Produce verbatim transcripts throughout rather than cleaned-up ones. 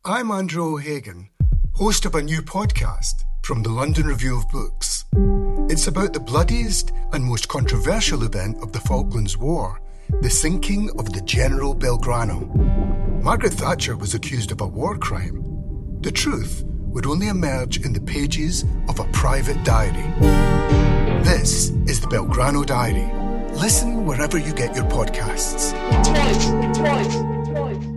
I'm Andrew O'Hagan, host of a new podcast from the London Review of Books. It's about the bloodiest and most controversial event of the Falklands War, the sinking of the General Belgrano. Margaret Thatcher was accused of a war crime. The truth would only emerge in the pages of a private diary. This is the Belgrano Diary. Listen wherever you get your podcasts. Twice, twice, twice.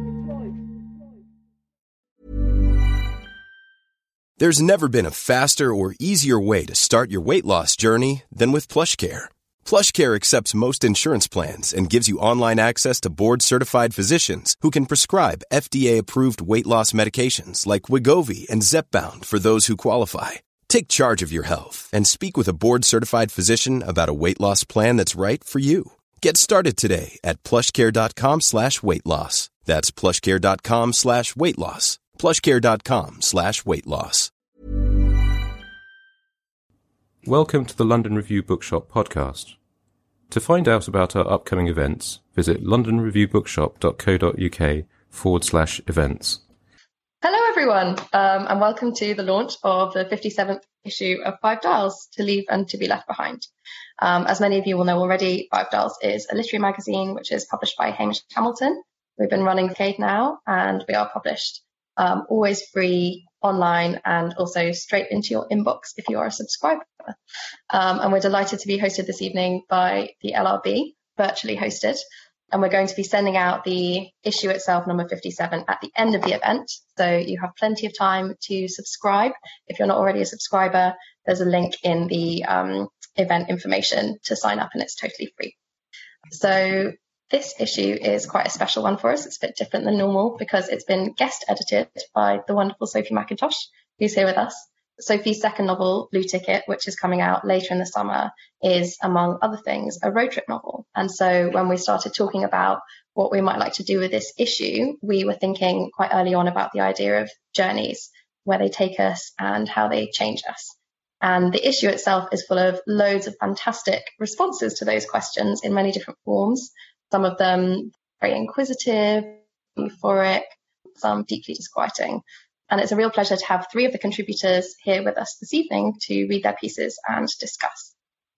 There's never been a faster or easier way to start your weight loss journey than with PlushCare. PlushCare accepts most insurance plans and gives you online access to board-certified physicians who can prescribe F D A-approved weight loss medications like Wegovy and Zepbound for those who qualify. Take charge of your health and speak with a board-certified physician about a weight loss plan that's right for you. Get started today at plushcare.com slash weight loss. That's plushcare.com slash weight loss. plushcare.com slash weight loss. Welcome to the London Review Bookshop podcast. To find out about our upcoming events, visit londonreviewbookshop.co.uk forward slash events. Hello everyone, um, and welcome to the launch of the fifty-seventh issue of Five Dials, To Leave and To Be Left Behind. Um, as many of you will know already, Five Dials is a literary magazine which is published by Hamish Hamilton. We've been running a decade now, and we are published Um, always free online and also straight into your inbox if you are a subscriber. Um, and we're delighted to be hosted this evening by the L R B, virtually hosted. And we're going to be sending out the issue itself, number fifty-seven, at the end of the event. So you have plenty of time to subscribe. If you're not already a subscriber, there's a link in the um, event information to sign up, and it's totally free. So this issue is quite a special one for us. It's a bit different than normal because it's been guest edited by the wonderful Sophie Mackintosh, who's here with us. Sophie's second novel, Blue Ticket, which is coming out later in the summer, is, among other things, a road trip novel. And so when we started talking about what we might like to do with this issue, we were thinking quite early on about the idea of journeys, where they take us and how they change us. And the issue itself is full of loads of fantastic responses to those questions in many different forms. Some of them very inquisitive, euphoric, some deeply disquieting. And it's a real pleasure to have three of the contributors here with us this evening to read their pieces and discuss.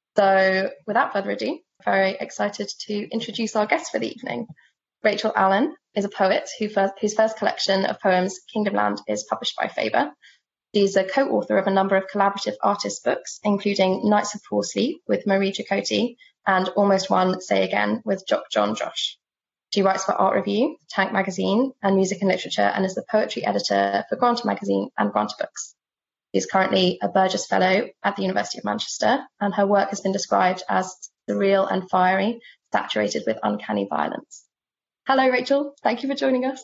So without further ado, very excited to introduce our guests for the evening. Rachel Allen is a poet who first, whose first collection of poems, Kingdom Land, is published by Faber. She's a co-author of a number of collaborative artist books, including Nights of Poor Sleep with Marie Jacoty and Almost One, Say Again with Jock John Josh. She writes for Art Review, Tank Magazine, and Music and Literature, and is the poetry editor for Granta Magazine and Granta Books. She's currently a Burgess Fellow at the University of Manchester, and her work has been described as surreal and fiery, saturated with uncanny violence. Hello, Rachel. Thank you for joining us.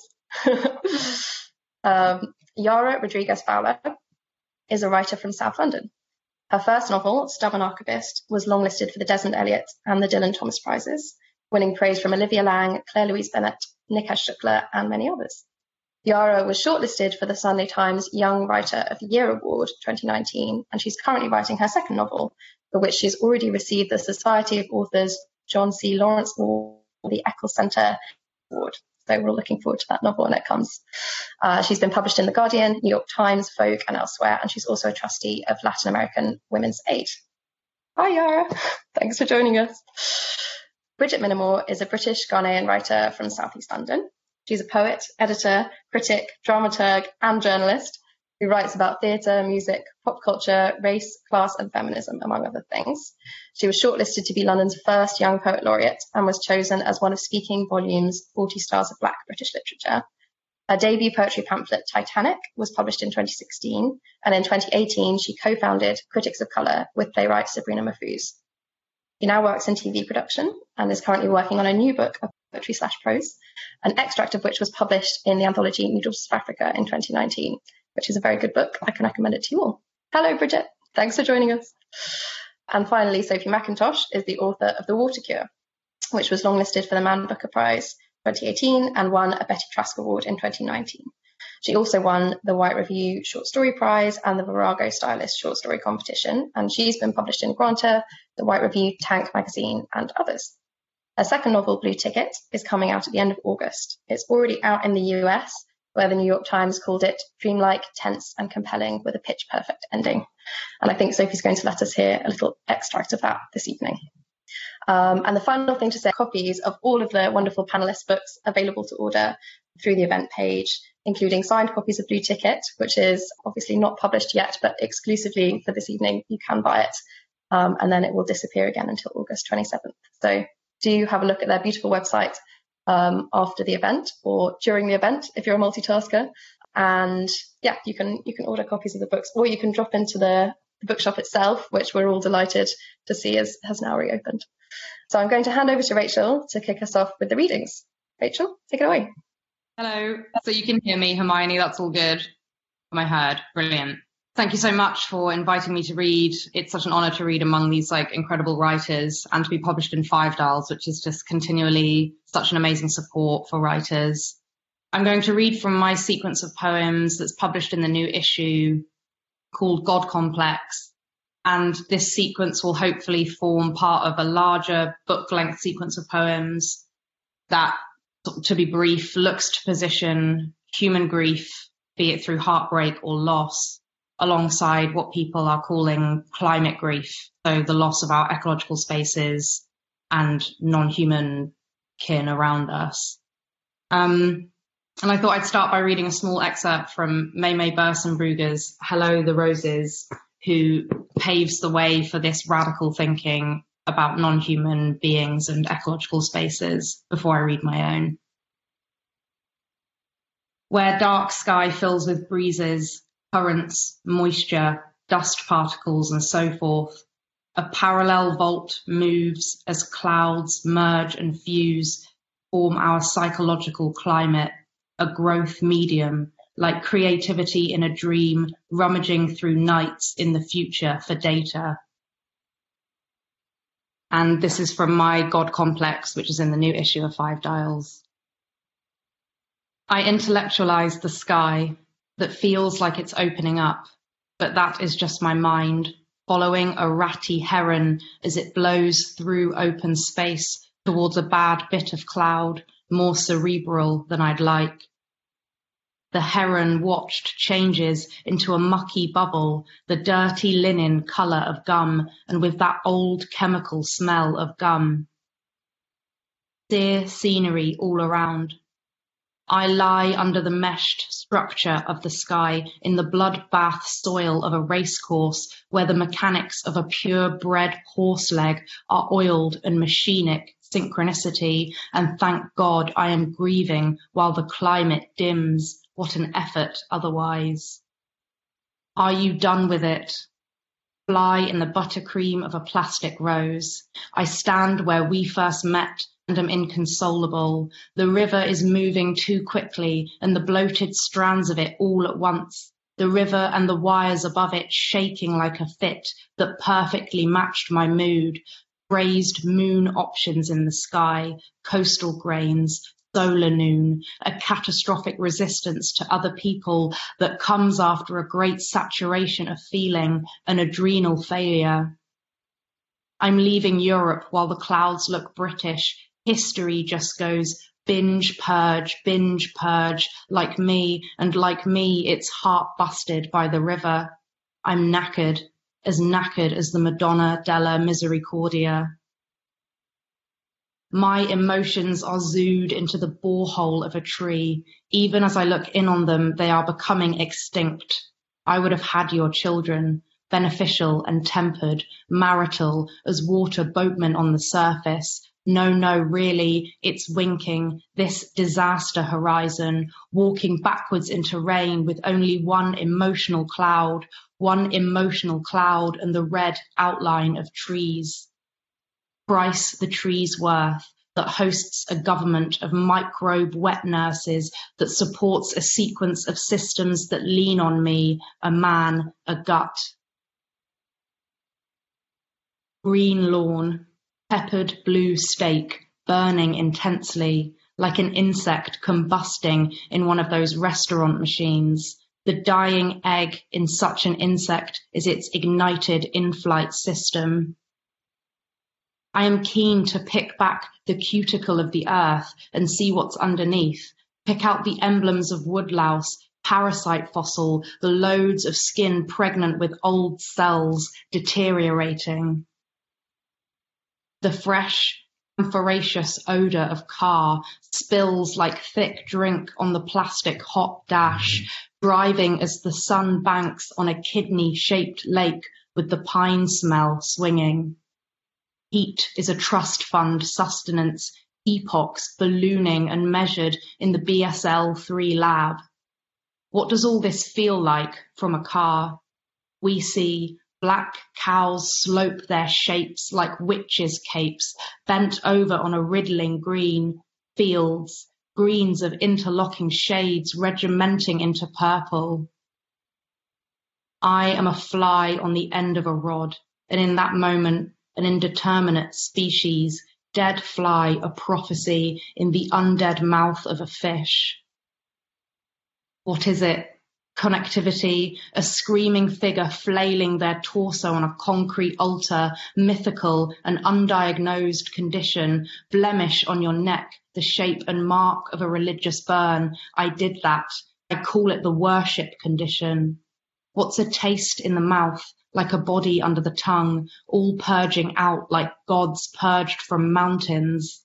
um, Yara Rodriguez Fowler is a writer from South London. Her first novel, Stubborn Archivist, was longlisted for the Desmond Elliott and the Dylan Thomas Prizes, winning praise from Olivia Laing, Claire Louise Bennett, Nikesh Shukla, and many others. Yara was shortlisted for the Sunday Times Young Writer of the Year Award twenty nineteen, and she's currently writing her second novel, for which she's already received the Society of Authors John C. Lawrence Award, the Eccles Centre Award. So we're all looking forward to that novel when it comes. Uh, she's been published in The Guardian, New York Times, Vogue, and elsewhere, and she's also a trustee of Latin American Women's Aid. Hi, Yara. Thanks for joining us. Bridget Minamore is a British Ghanaian writer from Southeast London. She's a poet, editor, critic, dramaturg, and journalist who writes about theatre, music, pop culture, race, class, and feminism, among other things. She was shortlisted to be London's first Young Poet Laureate and was chosen as one of Speaking Volume's forty Stars of Black British Literature. Her debut poetry pamphlet, Titanic, was published in twenty sixteen, and in twenty eighteen she co-founded Critics of Colour with playwright Sabrina Mahfouz. She now works in T V production and is currently working on a new book of poetry slash prose, an extract of which was published in the anthology Needles of Africa in twenty nineteen, which is a very good book. I can recommend it to you all. Hello, Bridget. Thanks for joining us. And finally, Sophie Mackintosh is the author of The Water Cure, which was longlisted for the Man Booker Prize twenty eighteen and won a Betty Trask Award in twenty nineteen. She also won the White Review Short Story Prize and the Virago Stylist Short Story Competition, and she's been published in Granta, the White Review, Tank Magazine, and others. Her second novel, Blue Ticket, is coming out at the end of August. It's already out in the U S, where the New York Times called it dreamlike, tense and compelling with a pitch perfect ending. And I think Sophie's going to let us hear a little extract of that this evening. Um, and the final thing to say, copies of all of the wonderful panelists' books available to order through the event page, including signed copies of Blue Ticket, which is obviously not published yet, but exclusively for this evening, you can buy it. Um, and then it will disappear again until August twenty-seventh. So do have a look at their beautiful website um, after the event or during the event if you're a multitasker. And yeah, you can you can order copies of the books, or you can drop into the, the bookshop itself, which we're all delighted to see is, has now reopened. So I'm going to hand over to Rachel to kick us off with the readings. Rachel, take it away. Hello. So you can hear me, Hermione. That's all good. Am I heard? Brilliant. Thank you so much for inviting me to read. It's such an honor to read among these like incredible writers and to be published in Five Dials, which is just continually such an amazing support for writers. I'm going to read from my sequence of poems that's published in the new issue called God Complex. And this sequence will hopefully form part of a larger book-length sequence of poems that, to be brief, looks to position human grief, be it through heartbreak or loss, alongside what people are calling climate grief, so the loss of our ecological spaces and non-human kin around us. Um, and I thought I'd start by reading a small excerpt from May-May Bersenbrugger's Hello, the Roses, who paves the way for this radical thinking about non-human beings and ecological spaces before I read my own. Where dark sky fills with breezes, currents, moisture, dust particles, and so forth, a parallel vault moves as clouds merge and fuse, form our psychological climate, a growth medium, like creativity in a dream, rummaging through nights in the future for data. And this is from my God Complex, which is in the new issue of Five Dials. I intellectualize the sky that feels like it's opening up, but that is just my mind, following a ratty heron as it blows through open space towards a bad bit of cloud, more cerebral than I'd like. The heron watched changes into a mucky bubble, the dirty linen colour of gum, and with that old chemical smell of gum. Sere scenery all around. I lie under the meshed structure of the sky in the bloodbath soil of a racecourse where the mechanics of a purebred horse leg are oiled and machinic synchronicity, and thank God I am grieving while the climate dims. What an effort otherwise. Are you done with it? Fly in the buttercream of a plastic rose. I stand where we first met and am inconsolable. The river is moving too quickly and the bloated strands of it all at once. The river and the wires above it shaking like a fit that perfectly matched my mood. Raised moon options in the sky, coastal grains, solar noon, a catastrophic resistance to other people that comes after a great saturation of feeling, an adrenal failure. I'm leaving Europe while the clouds look British. History just goes binge, purge, binge, purge, like me, and like me, it's heart busted by the river. I'm knackered, as knackered as the Madonna della Misericordia. My emotions are zooed into the borehole of a tree. Even as I look in on them, they are becoming extinct. I would have had your children, beneficial and tempered, marital, as water boatmen on the surface. No, no, really, it's winking, this disaster horizon, walking backwards into rain with only one emotional cloud, one emotional cloud and the red outline of trees. Price the tree's worth, that hosts a government of microbe wet nurses, that supports a sequence of systems that lean on me, a man, a gut. Green lawn, peppered blue steak, burning intensely, like an insect combusting in one of those restaurant machines. The dying egg in such an insect is its ignited in-flight system. I am keen to pick back the cuticle of the earth and see what's underneath, Pick out the emblems of woodlouse, parasite fossil, the loads of skin pregnant with old cells deteriorating. The fresh, amphoraceous odour of car spills like thick drink on the plastic hot dash, driving as the sun banks on a kidney-shaped lake with the pine smell swinging. Heat is a trust fund sustenance, epochs ballooning and measured in the B S L three lab. What does all this feel like from a car? We see black cows slope their shapes like witches' capes, bent over on a riddling green, fields, greens of interlocking shades regimenting into purple. I am a fly on the end of a rod, and in that moment, an indeterminate species, dead fly, a prophecy in the undead mouth of a fish. What is it? Connectivity, a screaming figure flailing their torso on a concrete altar, mythical, an undiagnosed condition, blemish on your neck, the shape and mark of a religious burn. I did that. I call it the worship condition. What's a taste in the mouth, like a body under the tongue, all purging out like gods purged from mountains?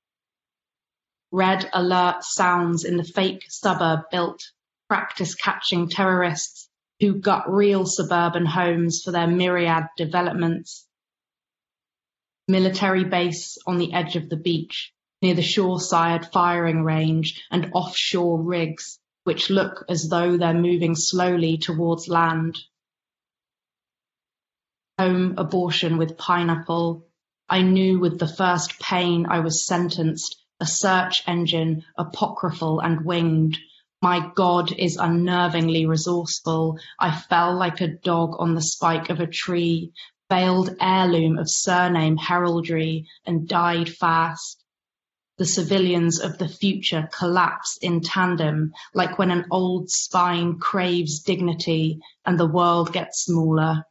Red alert sounds in the fake suburb built, practice catching terrorists who gut real suburban homes for their myriad developments. Military base on the edge of the beach, near the shore-side firing range and offshore rigs, which look as though they're moving slowly towards land. Home abortion with pineapple. I knew with the first pain I was sentenced, a search engine, apocryphal and winged. My God is unnervingly resourceful. I fell like a dog on the spike of a tree, veiled heirloom of surname heraldry, and died fast. The civilians of the future collapse in tandem, like when an old spine craves dignity and the world gets smaller.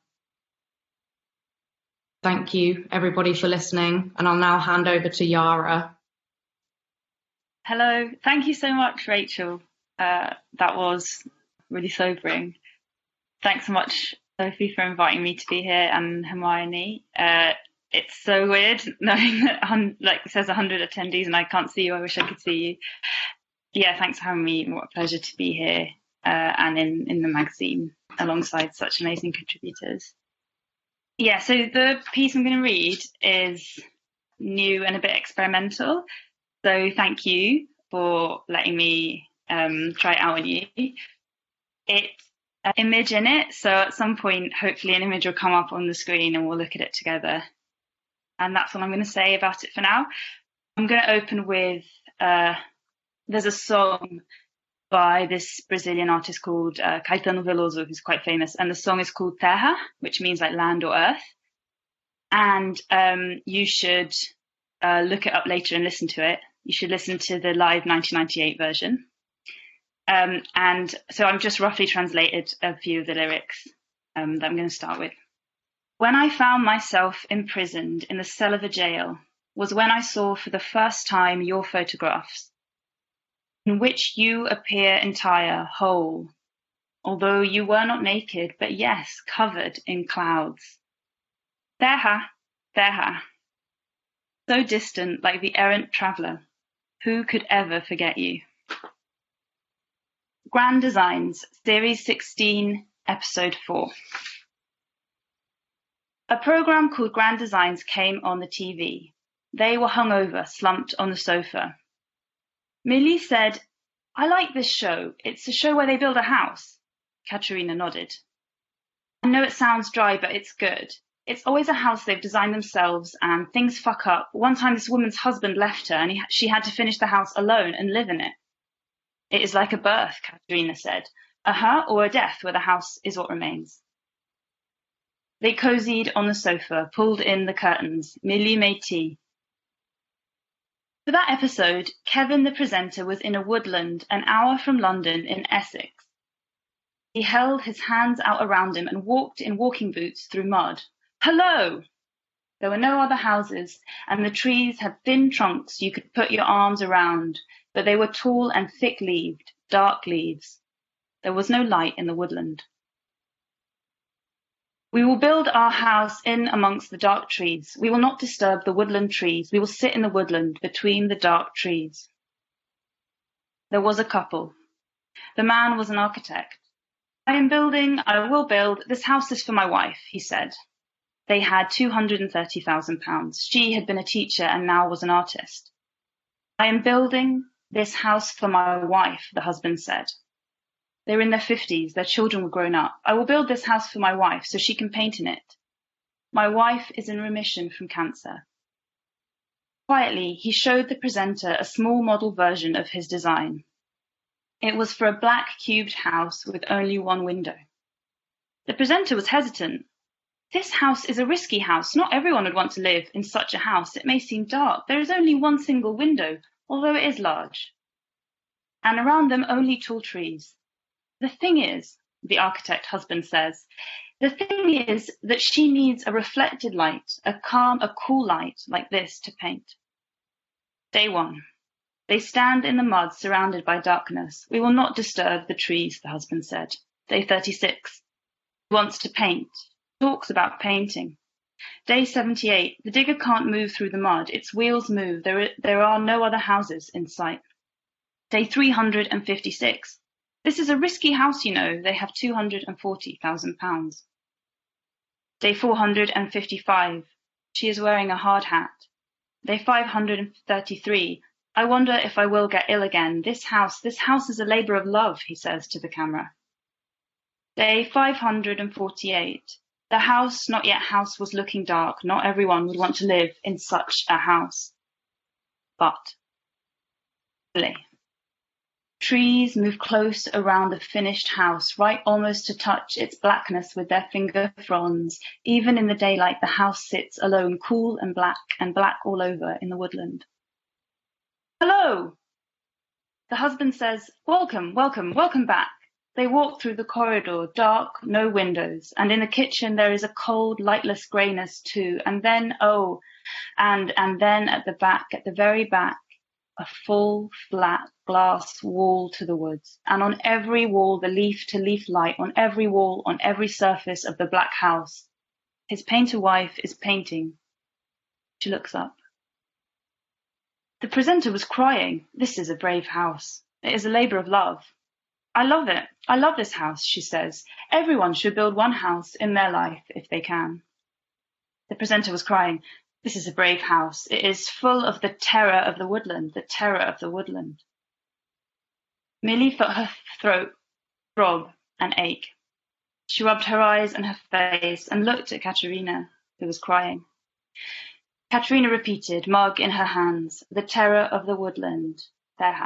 Thank you, everybody, for listening, and I'll now hand over to Yara. Hello. Thank you so much, Rachel. Uh, that was really sobering. Thanks so much, Sophie, for inviting me to be here, and Hermione. Uh, it's so weird knowing that, um, like, it says one hundred attendees and I can't see you. I wish I could see you. Yeah, thanks for having me. What a pleasure to be here uh, and in, in the magazine alongside such amazing contributors. Yeah, so the piece I'm going to read is new and a bit experimental. So thank you for letting me um, try it out on you. It's an image in it, so at some point, hopefully an image will come up on the screen and we'll look at it together. And that's all I'm going to say about it for now. I'm going to open with, uh, there's a song by this Brazilian artist called uh, Caetano Veloso, who's quite famous, and the song is called Terra, which means like land or earth. And um, you should uh, look it up later and listen to it. You should listen to the live nineteen ninety-eight version. Um, and so I'm just roughly translated a few of the lyrics um, that I'm going to start with. When I found myself imprisoned in the cell of a jail was when I saw for the first time your photographs, in which you appear entire, whole, although you were not naked, but yes, covered in clouds. Terra, terra, so distant like the errant traveller, who could ever forget you? Grand Designs, Series sixteen, Episode four. A programme called Grand Designs came on the T V. They were hungover, slumped on the sofa. Millie said, I like this show. It's a show where they build a house. Katerina nodded. I know it sounds dry, but it's good. It's always a house they've designed themselves and things fuck up. One time this woman's husband left her and he, she had to finish the house alone and live in it. It is like a birth, Katerina said. Uh-huh, or a death where the house is what remains. They cozied on the sofa, pulled in the curtains. Millie made tea. For that episode, Kevin, the presenter, was in a woodland an hour from London in Essex. He held his hands out around him and walked in walking boots through mud. Hello! There were no other houses, and the trees had thin trunks you could put your arms around. but they were tall and thick-leaved, dark leaves. There was no light in the woodland. We will build our house in amongst the dark trees. We will not disturb the woodland trees. We will sit in the woodland between the dark trees. There was a couple. The man was an architect. I am building, I will build, this house is for my wife, he said. They had two hundred thirty thousand pounds. She had been a teacher and now was an artist. I am building this house for my wife, the husband said. They were in their fifties, their children were grown up. I will build this house for my wife so she can paint in it. My wife is in remission from cancer. Quietly, he showed the presenter a small model version of his design. It was for a black cubed house with only one window. The presenter was hesitant. This house is a risky house. Not everyone would want to live in such a house. It may seem dark. There is only one single window, although it is large. And around them only tall trees. The thing is, the architect husband says, the thing is that she needs a reflected light, a calm, a cool light like this to paint. Day one. They stand in the mud surrounded by darkness. We will not disturb the trees, the husband said. Day thirty-six. He wants to paint. Talks about painting. Day seventy-eight. The digger can't move through the mud. Its wheels move. There, there are no other houses in sight. Day three hundred fifty-six. This is a risky house, you know. They have two hundred forty thousand pounds. Day four hundred fifty-five. She is wearing a hard hat. Day five hundred thirty-three. I wonder if I will get ill again. This house, this house is a labour of love, he says to the camera. Day five hundred forty-eight. The house, not yet house, was looking dark. Not everyone would want to live in such a house. But, trees move close around the finished house, right almost to touch its blackness with their finger fronds. Even in the daylight, the house sits alone, cool and black, and black all over in the woodland. Hello! The husband says, welcome, welcome, welcome back. They walk through the corridor, dark, no windows, and in the kitchen there is a cold, lightless greyness too. And then, oh, and and then at the back, at the very back, a full, flat glass wall to the woods. And on every wall, the leaf-to-leaf light, on every wall, on every surface of the black house. His painter wife is painting. She looks up. The presenter was crying. This is a brave house. It is a labour of love. I love it. I love this house, she says. Everyone should build one house in their life if they can. The presenter was crying. This is a brave house. It is full of the terror of the woodland, the terror of the woodland. Millie felt her throat throb and ache. She rubbed her eyes and her face and looked at Katerina, who was crying. Katerina repeated, mug in her hands, the terror of the woodland, Terha.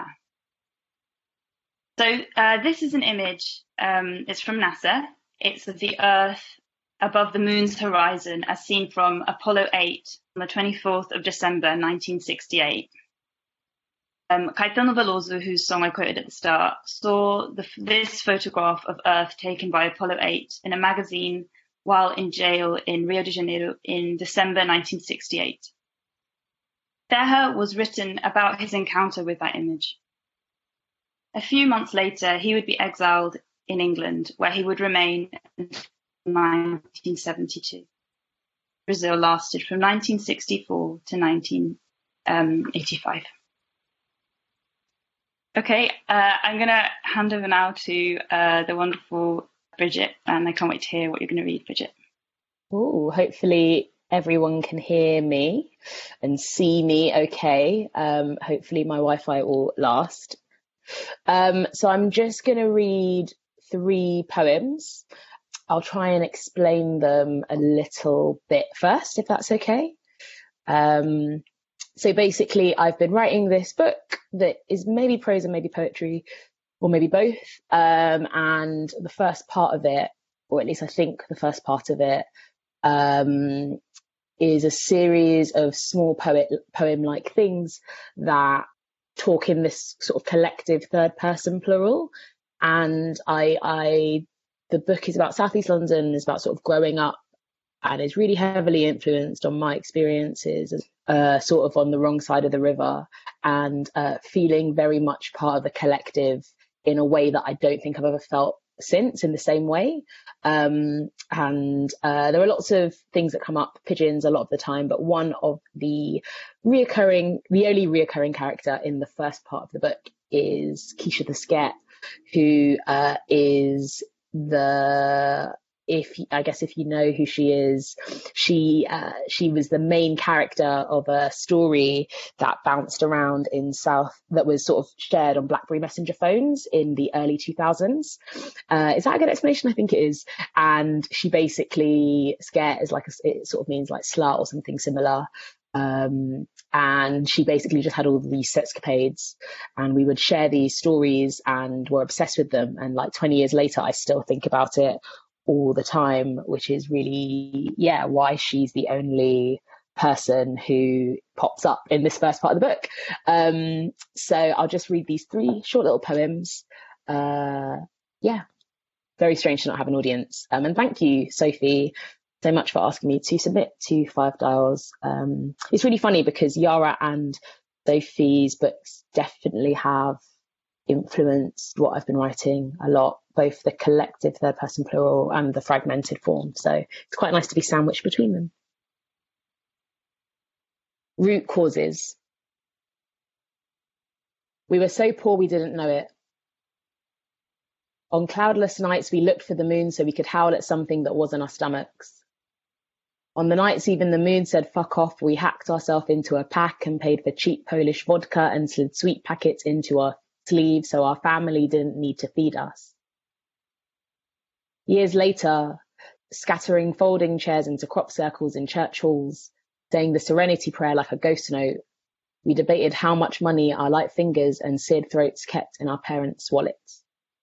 So uh, this is an image, um, it's from NASA. It's of the Earth above the moon's horizon as seen from Apollo eight on the twenty-fourth of December, nineteen sixty-eight. Um, Caetano Veloso, whose song I quoted at the start, saw the, this photograph of Earth taken by Apollo eight in a magazine while in jail in Rio de Janeiro in December nineteen sixty-eight. Terra was written about his encounter with that image. A few months later, he would be exiled in England, where he would remain until nineteen seventy-two. Brazil lasted from nineteen sixty-four to nineteen eighty-five. Okay, uh, I'm going to hand over now to uh, the wonderful Bridget, and I can't wait to hear what you're going to read, Bridget. Oh, hopefully everyone can hear me and see me okay. Um, hopefully my Wi-Fi will last. Um, so I'm just going to read three poems. I'll try and explain them a little bit first, if that's okay. Um, so basically, I've been writing this book that is maybe prose and maybe poetry, or maybe both. Um, and the first part of it, or at least I think the first part of it, um, is a series of small poet poem-like things that talk in this sort of collective third person plural. And I, I, the book is about Southeast London, is about sort of growing up and is really heavily influenced on my experiences, uh, sort of on the wrong side of the river, and uh, feeling very much part of the collective in a way that I don't think I've ever felt since in the same way. Um, and uh, there are lots of things that come up, pigeons a lot of the time, but one of the reoccurring, the only reoccurring character in the first part of the book is Keisha the Sket, who uh, is the, if I guess if you know who she is, she uh, she was the main character of a story that bounced around in South, that was sort of shared on BlackBerry Messenger phones in the early two thousands. Uh, is that a good explanation? I think it is. And she basically, Sket is like, a, it sort of means like slut or something similar. Um, and she basically just had all of these sexcapades, and we would share these stories and were obsessed with them. And like twenty years later, I still think about it all the time, which is really, yeah, why she's the only person who pops up in this first part of the book. Um, so I'll just read these three short little poems. Uh, yeah, very strange to not have an audience. Um, and thank you, Sophie, so much for asking me to submit to Five Dials. Um, it's really funny because Yara and Sophie's books definitely have influenced what I've been writing a lot, both the collective third person plural and the fragmented form. So it's quite nice to be sandwiched between them. Root causes. We were so poor we didn't know it. On cloudless nights we looked for the moon so we could howl at something that was in our stomachs. On the nights even the moon said fuck off, we hacked ourselves into a pack and paid for cheap Polish vodka and slid sweet packets into our sleeves so our family didn't need to feed us. Years later, scattering folding chairs into crop circles in church halls, saying the Serenity Prayer like a ghost note, we debated how much money our light fingers and seared throats kept in our parents' wallets.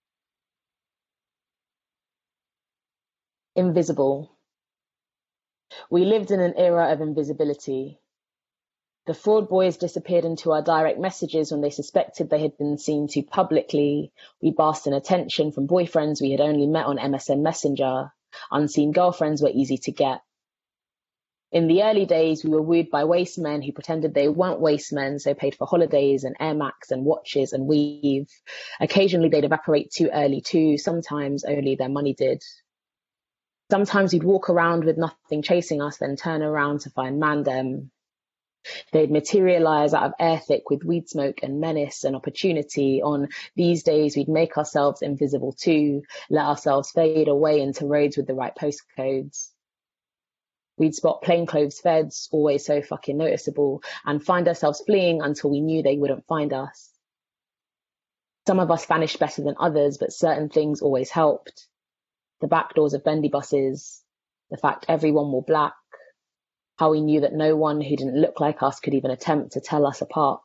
Invisible. We lived in an era of invisibility. The fraud boys disappeared into our direct messages when they suspected they had been seen too publicly. We basked in attention from boyfriends we had only met on M S N Messenger. Unseen girlfriends were easy to get. In the early days, we were wooed by waste men who pretended they weren't waste men, so paid for holidays and Air Max and watches and weave. Occasionally, they'd evaporate too early too. Sometimes only their money did. Sometimes we'd walk around with nothing chasing us, then turn around to find Mandem. They'd materialize out of air thick with weed smoke and menace and opportunity. On these days, we'd make ourselves invisible too, let ourselves fade away into roads with the right postcodes. We'd spot plainclothes feds, always so fucking noticeable, and find ourselves fleeing until we knew they wouldn't find us. Some of us vanished better than others, but certain things always helped. The back doors of bendy buses, the fact everyone wore black, how we knew that no one who didn't look like us could even attempt to tell us apart.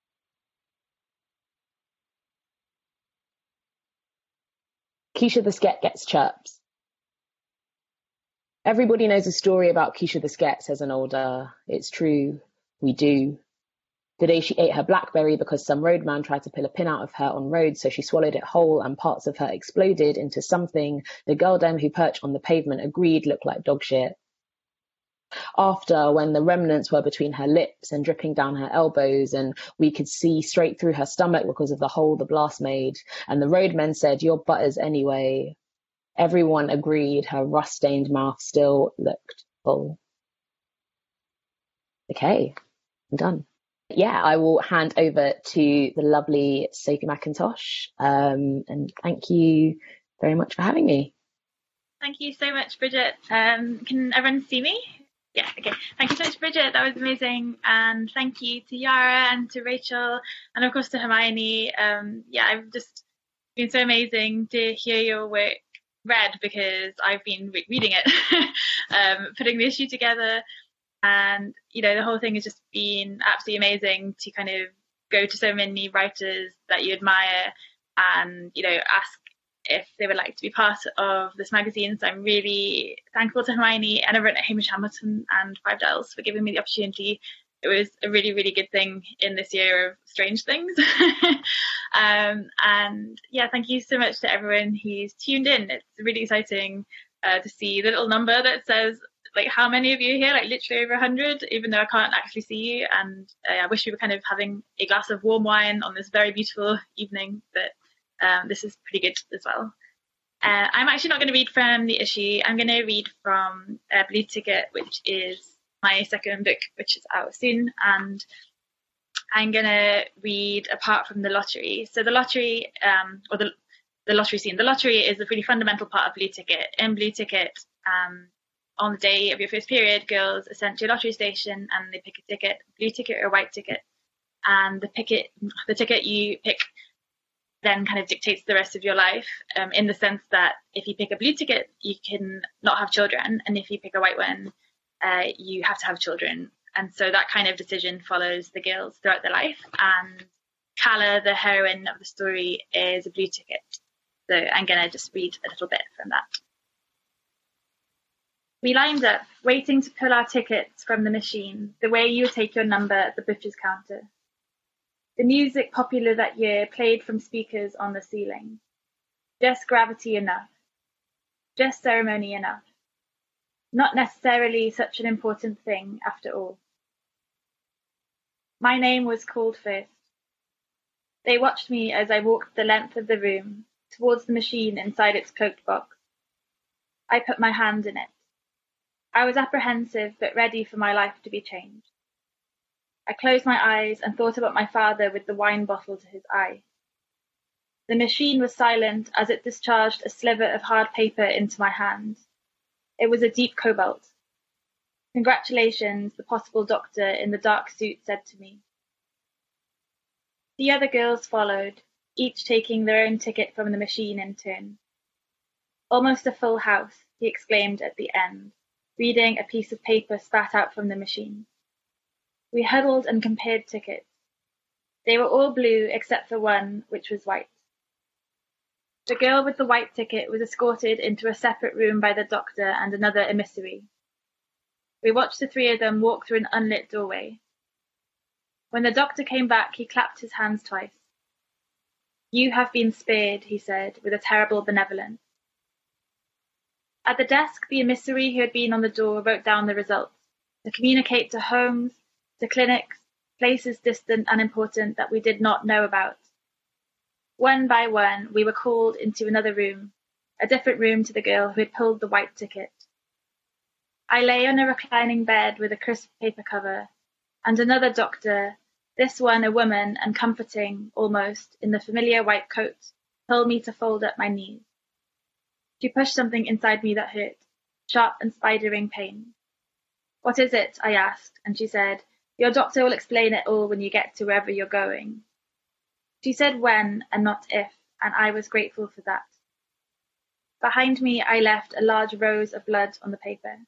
Keisha the Sket gets chirps. Everybody knows a story about Keisha the Sket, says an older. It's true, we do. The day she ate her BlackBerry because some roadman tried to pull a pin out of her on road, so she swallowed it whole and parts of her exploded into something the girl dem who perched on the pavement agreed looked like dog shit. After, when the remnants were between her lips and dripping down her elbows, and we could see straight through her stomach because of the hole the blast made, and the roadmen said, "You're butters anyway," everyone agreed her rust-stained mouth still looked full. Okay, I'm done. Yeah, I will hand over to the lovely Sophie Mackintosh, um, and thank you very much for having me. Thank you so much, Bridget. Um, can everyone see me? Yeah, okay. Thank you so much, Bridget. That was amazing. And thank you to Yara and to Rachel and, of course, to Hermione. Um, yeah, I've just been so amazing to hear your work read because I've been re- reading it, um, putting the issue together. And, you know, the whole thing has just been absolutely amazing to kind of go to so many writers that you admire and, you know, ask if they would like to be part of this magazine. So I'm really thankful to Hermione and everyone at Hamish Hamilton and Five Dials for giving me the opportunity. It was a really, really good thing in this year of strange things. um, and yeah, thank you so much to everyone who's tuned in. It's really exciting uh, to see the little number that says like how many of you are here, like literally over a hundred, even though I can't actually see you. And uh, I wish we were kind of having a glass of warm wine on this very beautiful evening, but um, this is pretty good as well. Uh, I'm actually not going to read from the issue. I'm going to read from uh, Blue Ticket, which is my second book, which is out soon. And I'm going to read apart from the lottery. So the lottery, um, or the the lottery scene. The lottery is a really fundamental part of Blue Ticket. In Blue Ticket, um, on the day of your first period, girls are sent to a lottery station and they pick a ticket, blue ticket or white ticket. And the picket, the ticket you pick then kind of dictates the rest of your life, um, in the sense that if you pick a blue ticket, you can not have children. And if you pick a white one, uh, you have to have children. And so that kind of decision follows the girls throughout their life. And Calla, the heroine of the story, is a blue ticket. So I'm going to just read a little bit from that. We lined up, waiting to pull our tickets from the machine, the way you take your number at the butcher's counter. The music popular that year played from speakers on the ceiling. Just gravity enough. Just ceremony enough. Not necessarily such an important thing after all. My name was called first. They watched me as I walked the length of the room, towards the machine inside its cloaked box. I put my hand in it. I was apprehensive but ready for my life to be changed. I closed my eyes and thought about my father with the wine bottle to his eye. The machine was silent as it discharged a sliver of hard paper into my hand. It was a deep cobalt. Congratulations, the possible doctor in the dark suit said to me. The other girls followed, each taking their own ticket from the machine in turn. Almost a full house, he exclaimed at the end, reading a piece of paper spat out from the machine. We huddled and compared tickets. They were all blue except for one, which was white. The girl with the white ticket was escorted into a separate room by the doctor and another emissary. We watched the three of them walk through an unlit doorway. When the doctor came back, he clapped his hands twice. You have been spared, he said, with a terrible benevolence. At the desk, the emissary who had been on the door wrote down the results, to communicate to homes, to clinics, places distant and important that we did not know about. One by one, we were called into another room, a different room to the girl who had pulled the white ticket. I lay on a reclining bed with a crisp paper cover, and another doctor, this one a woman and comforting, almost, in the familiar white coat, told me to fold up my knees. She pushed something inside me that hurt, sharp and spidering pain. What is it? I asked, and she said, your doctor will explain it all when you get to wherever you're going. She said when and not if, and I was grateful for that. Behind me, I left a large rose of blood on the paper.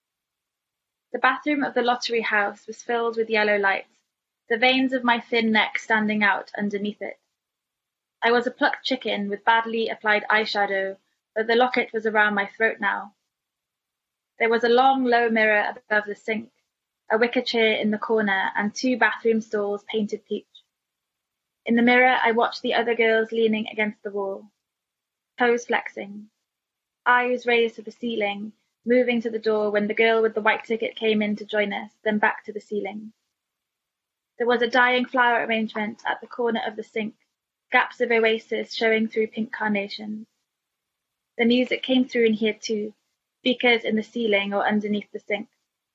The bathroom of the lottery house was filled with yellow light, the veins of my thin neck standing out underneath it. I was a plucked chicken with badly applied eyeshadow, but the locket was around my throat now. There was a long, low mirror above the sink, a wicker chair in the corner, and two bathroom stalls painted peach. In the mirror, I watched the other girls leaning against the wall, toes flexing, eyes raised to the ceiling, moving to the door when the girl with the white ticket came in to join us, then back to the ceiling. There was a dying flower arrangement at the corner of the sink, gaps of oasis showing through pink carnations. The music came through in here too, speakers in the ceiling or underneath the sink.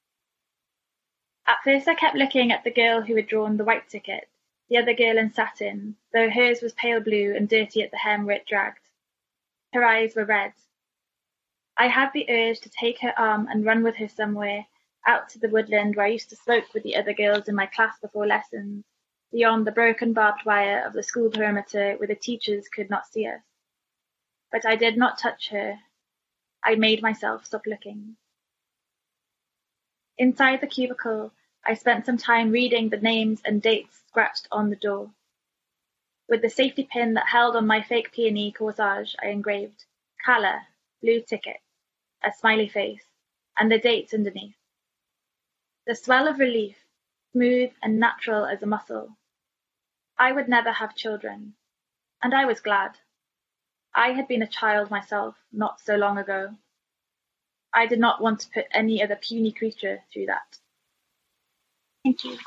At first I kept looking at the girl who had drawn the white ticket, the other girl in satin, though hers was pale blue and dirty at the hem where it dragged. Her eyes were red. I had the urge to take her arm and run with her somewhere, out to the woodland where I used to smoke with the other girls in my class before lessons, beyond the broken barbed wire of the school perimeter where the teachers could not see us. But I did not touch her. I made myself stop looking. Inside the cubicle, I spent some time reading the names and dates scratched on the door. With the safety pin that held on my fake peony corsage, I engraved Calla, blue ticket, a smiley face, and the dates underneath. The swell of relief, smooth and natural as a muscle. I would never have children, and I was glad. I had been a child myself not so long ago. I did not want to put any other puny creature through that. Thank you.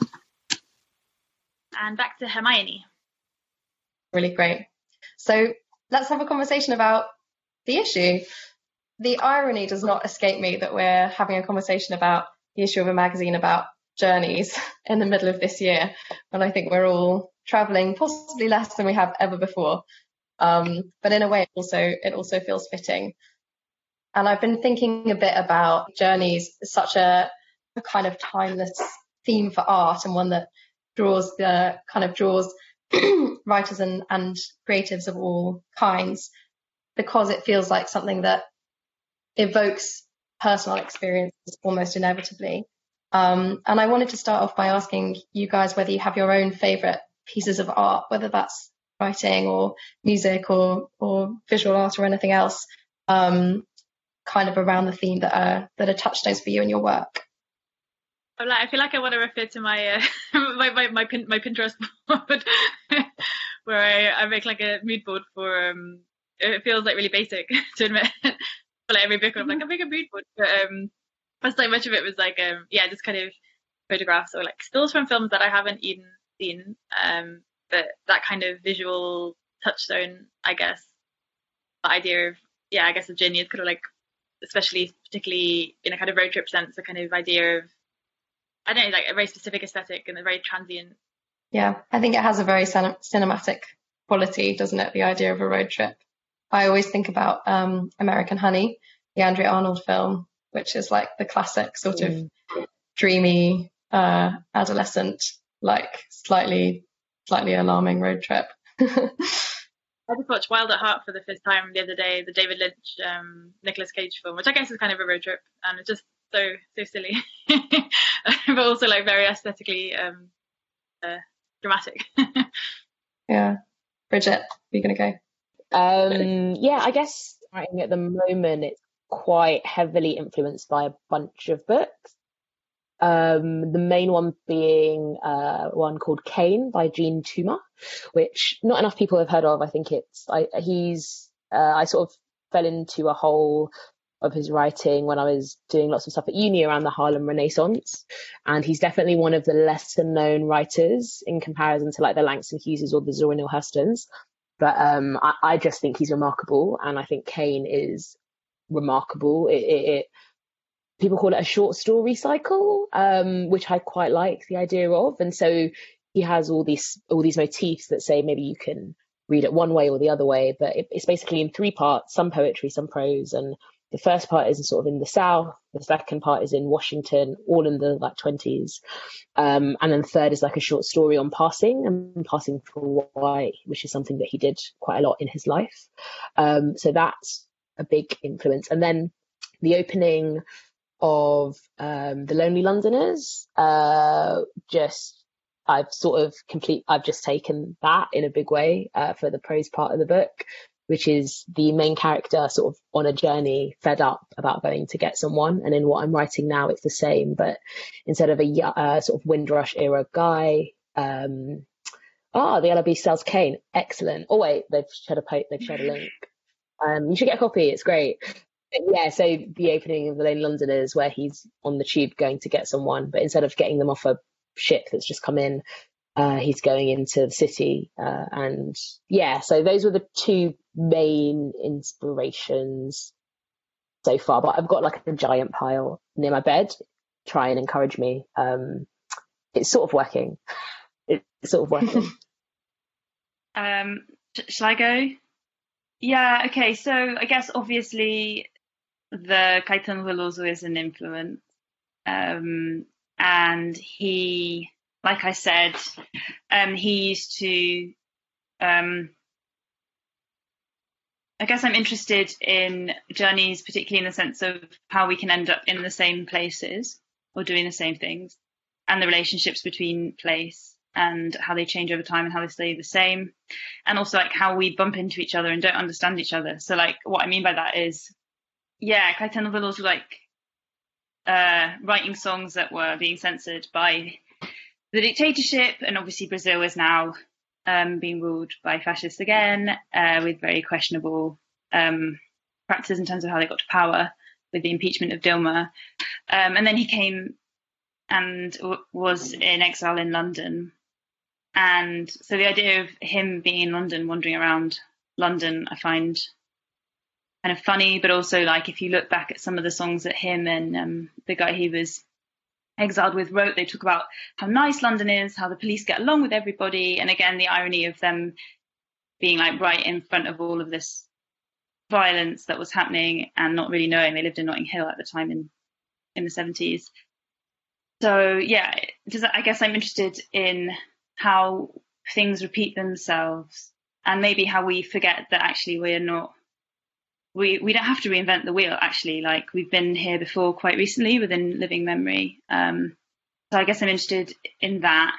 And back to Hermione. Really great. So let's have a conversation about the issue. The irony does not escape me that we're having a conversation about the issue of a magazine about journeys in the middle of this year, when I think we're all traveling possibly less than we have ever before. Um, but in a way, it also, it also feels fitting. And I've been thinking a bit about journeys as such a, a kind of timeless theme for art, and one that draws the kind of draws writers and, and creatives of all kinds, because it feels like something that evokes personal experiences almost inevitably. Um, and I wanted to start off by asking you guys whether you have your own favourite pieces of art, whether that's writing or music or or visual art or anything else, um, kind of around the theme that are that are touchstones for you in your work. I feel like I want to refer to my uh, my my my, pin, my Pinterest board where I, I make like a mood board for. Um, it feels like really basic to admit. For like every book, I'm like I make a mood board, but um, but so much of it was like um, yeah, just kind of photographs or like stills from films that I haven't even seen. Um, but that kind of visual touchstone, I guess. The idea of yeah, I guess of journey is kind of like, especially particularly in a kind of road trip sense, the kind of idea of, I don't know, like a very specific aesthetic and a very transient. Yeah, I think it has a very cin- cinematic quality, doesn't it? The idea of a road trip. I always think about um, American Honey, the Andrea Arnold film, which is like the classic sort mm. of dreamy uh, adolescent, like slightly, slightly alarming road trip. I just watched Wild at Heart for the first time the other day, the David Lynch, um, Nicolas Cage film, which I guess is kind of a road trip, and it's just so so silly, but also like very aesthetically um, uh, dramatic. Yeah, Bridget, are you gonna go? Um, yeah, I guess writing at the moment it's quite heavily influenced by a bunch of books. Um, the main one being uh, one called Cain by Jean Toomer, which not enough people have heard of. I think it's I, he's uh, I sort of fell into a hole of his writing when I was doing lots of stuff at uni around the Harlem Renaissance, and he's definitely one of the lesser known writers in comparison to like the Langston Hugheses or the Zora Neale Hustons. But um, I, I just think he's remarkable, and I think Cain is remarkable. It, it, it people call it a short story cycle, um, which I quite like the idea of. And so he has all these all these motifs that say maybe you can read it one way or the other way, but it, it's basically in three parts: some poetry, some prose. And the first part is sort of in the South, the second part is in Washington, all in the like twenties, um, and then the third is like a short story on passing and passing for Hawaii, which is something that he did quite a lot in his life. Um, so that's a big influence. And then the opening of um, The Lonely Londoners, uh, just I've sort of complete, I've just taken that in a big way uh, for the prose part of the book, which is the main character sort of on a journey, fed up about going to get someone. And in what I'm writing now, it's the same, but instead of a uh, sort of Windrush era guy, um, ah, the L R B sells Cain. Excellent. Oh wait, they've shared a po- they've shared a link. Um, you should get a copy. It's great. But yeah, so the opening of The Lonely Londoners, where he's on the tube going to get someone, but instead of getting them off a ship that's just come in, uh, he's going into the city. Uh, and yeah, so those were the two main inspirations so far. But I've got like a giant pile near my bed, try and encourage me. Um, it's sort of working. It's sort of working. um, sh- shall I go? Yeah, okay, so I guess obviously the Caetano Veloso is an influence, um, and he, like I said, um, he used to, um, I guess I'm interested in journeys, particularly in the sense of how we can end up in the same places or doing the same things, and the relationships between place and how they change over time and how they stay the same, and also like how we bump into each other and don't understand each other. So like what I mean by that is, yeah, Caetano Veloso like uh, writing songs that were being censored by the dictatorship, and obviously Brazil is now um, being ruled by fascists again, uh, with very questionable um, practices in terms of how they got to power. with the impeachment of Dilma. Um, and then he came and w- was in exile in London. And so the idea of him being in London, wandering around London, I find kind of funny, but also like if you look back at some of the songs that him and um, the guy he was exiled with wrote, they talk about how nice London is, how the police get along with everybody. And again, the irony of them being like right in front of all of this violence that was happening and not really knowing. They lived in Notting Hill at the time in, in the seventies. So yeah, does that, I guess I'm interested in how things repeat themselves and maybe how we forget that actually we're not, we, we don't have to reinvent the wheel, actually. Like we've been here before quite recently within living memory. Um, so I guess I'm interested in that.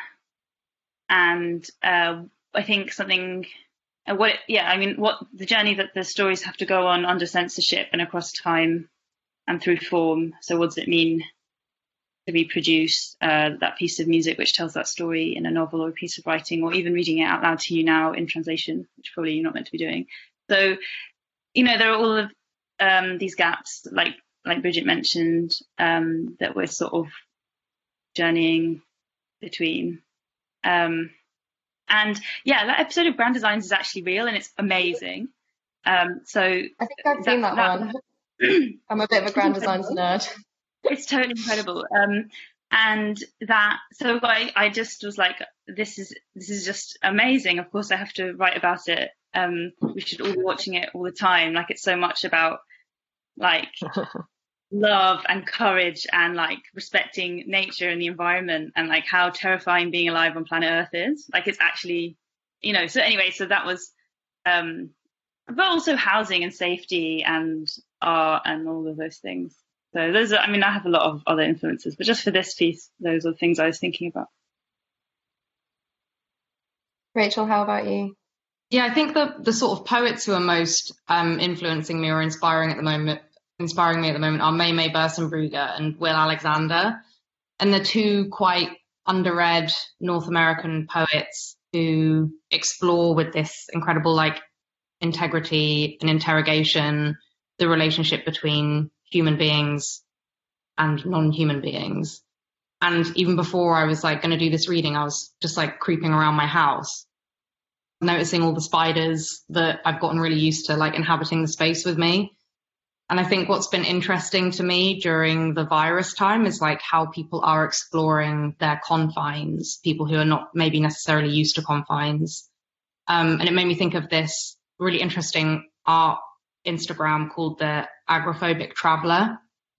And uh, I think something, uh, what, it, yeah, I mean, what the journey that the stories have to go on under censorship and across time and through form. So what does it mean to reproduce uh, that piece of music which tells that story in a novel or a piece of writing, or even reading it out loud to you now in translation, which probably you're not meant to be doing. So, you know, there are all of um, these gaps, like like Bridget mentioned, um, that we're sort of journeying between. Um, and yeah, that episode of Grand Designs is actually real and it's amazing. Um, so I think I've seen that, that one. I'm a bit of a Grand Designs nerd. It's totally incredible. Um, and that, so I, I just was like, this is, this is just amazing. Of course I have to write about it. Um, we should all be watching it all the time. Like it's so much about like love and courage and like respecting nature and the environment and like how terrifying being alive on planet Earth is. Like it's actually, you know, so anyway, so that was, um, but also housing and safety and art and all of those things. So those are, I mean, I have a lot of other influences, but just for this piece, those are the things I was thinking about. Rachel, how about you? Yeah, I think the the sort of poets who are most um, influencing me or inspiring at the moment, inspiring me at the moment are May May Bersenbrugger and Will Alexander. And they're two quite underread North American poets who explore with this incredible like integrity and interrogation the relationship between human beings and non-human beings. And even before I was like going to do this reading, I was just like creeping around my house, noticing all the spiders that I've gotten really used to like inhabiting the space with me. And I think what's been interesting to me during the virus time is like how people are exploring their confines, people who are not maybe necessarily used to confines. Um, and it made me think of this really interesting art Instagram called the Agoraphobic Traveler,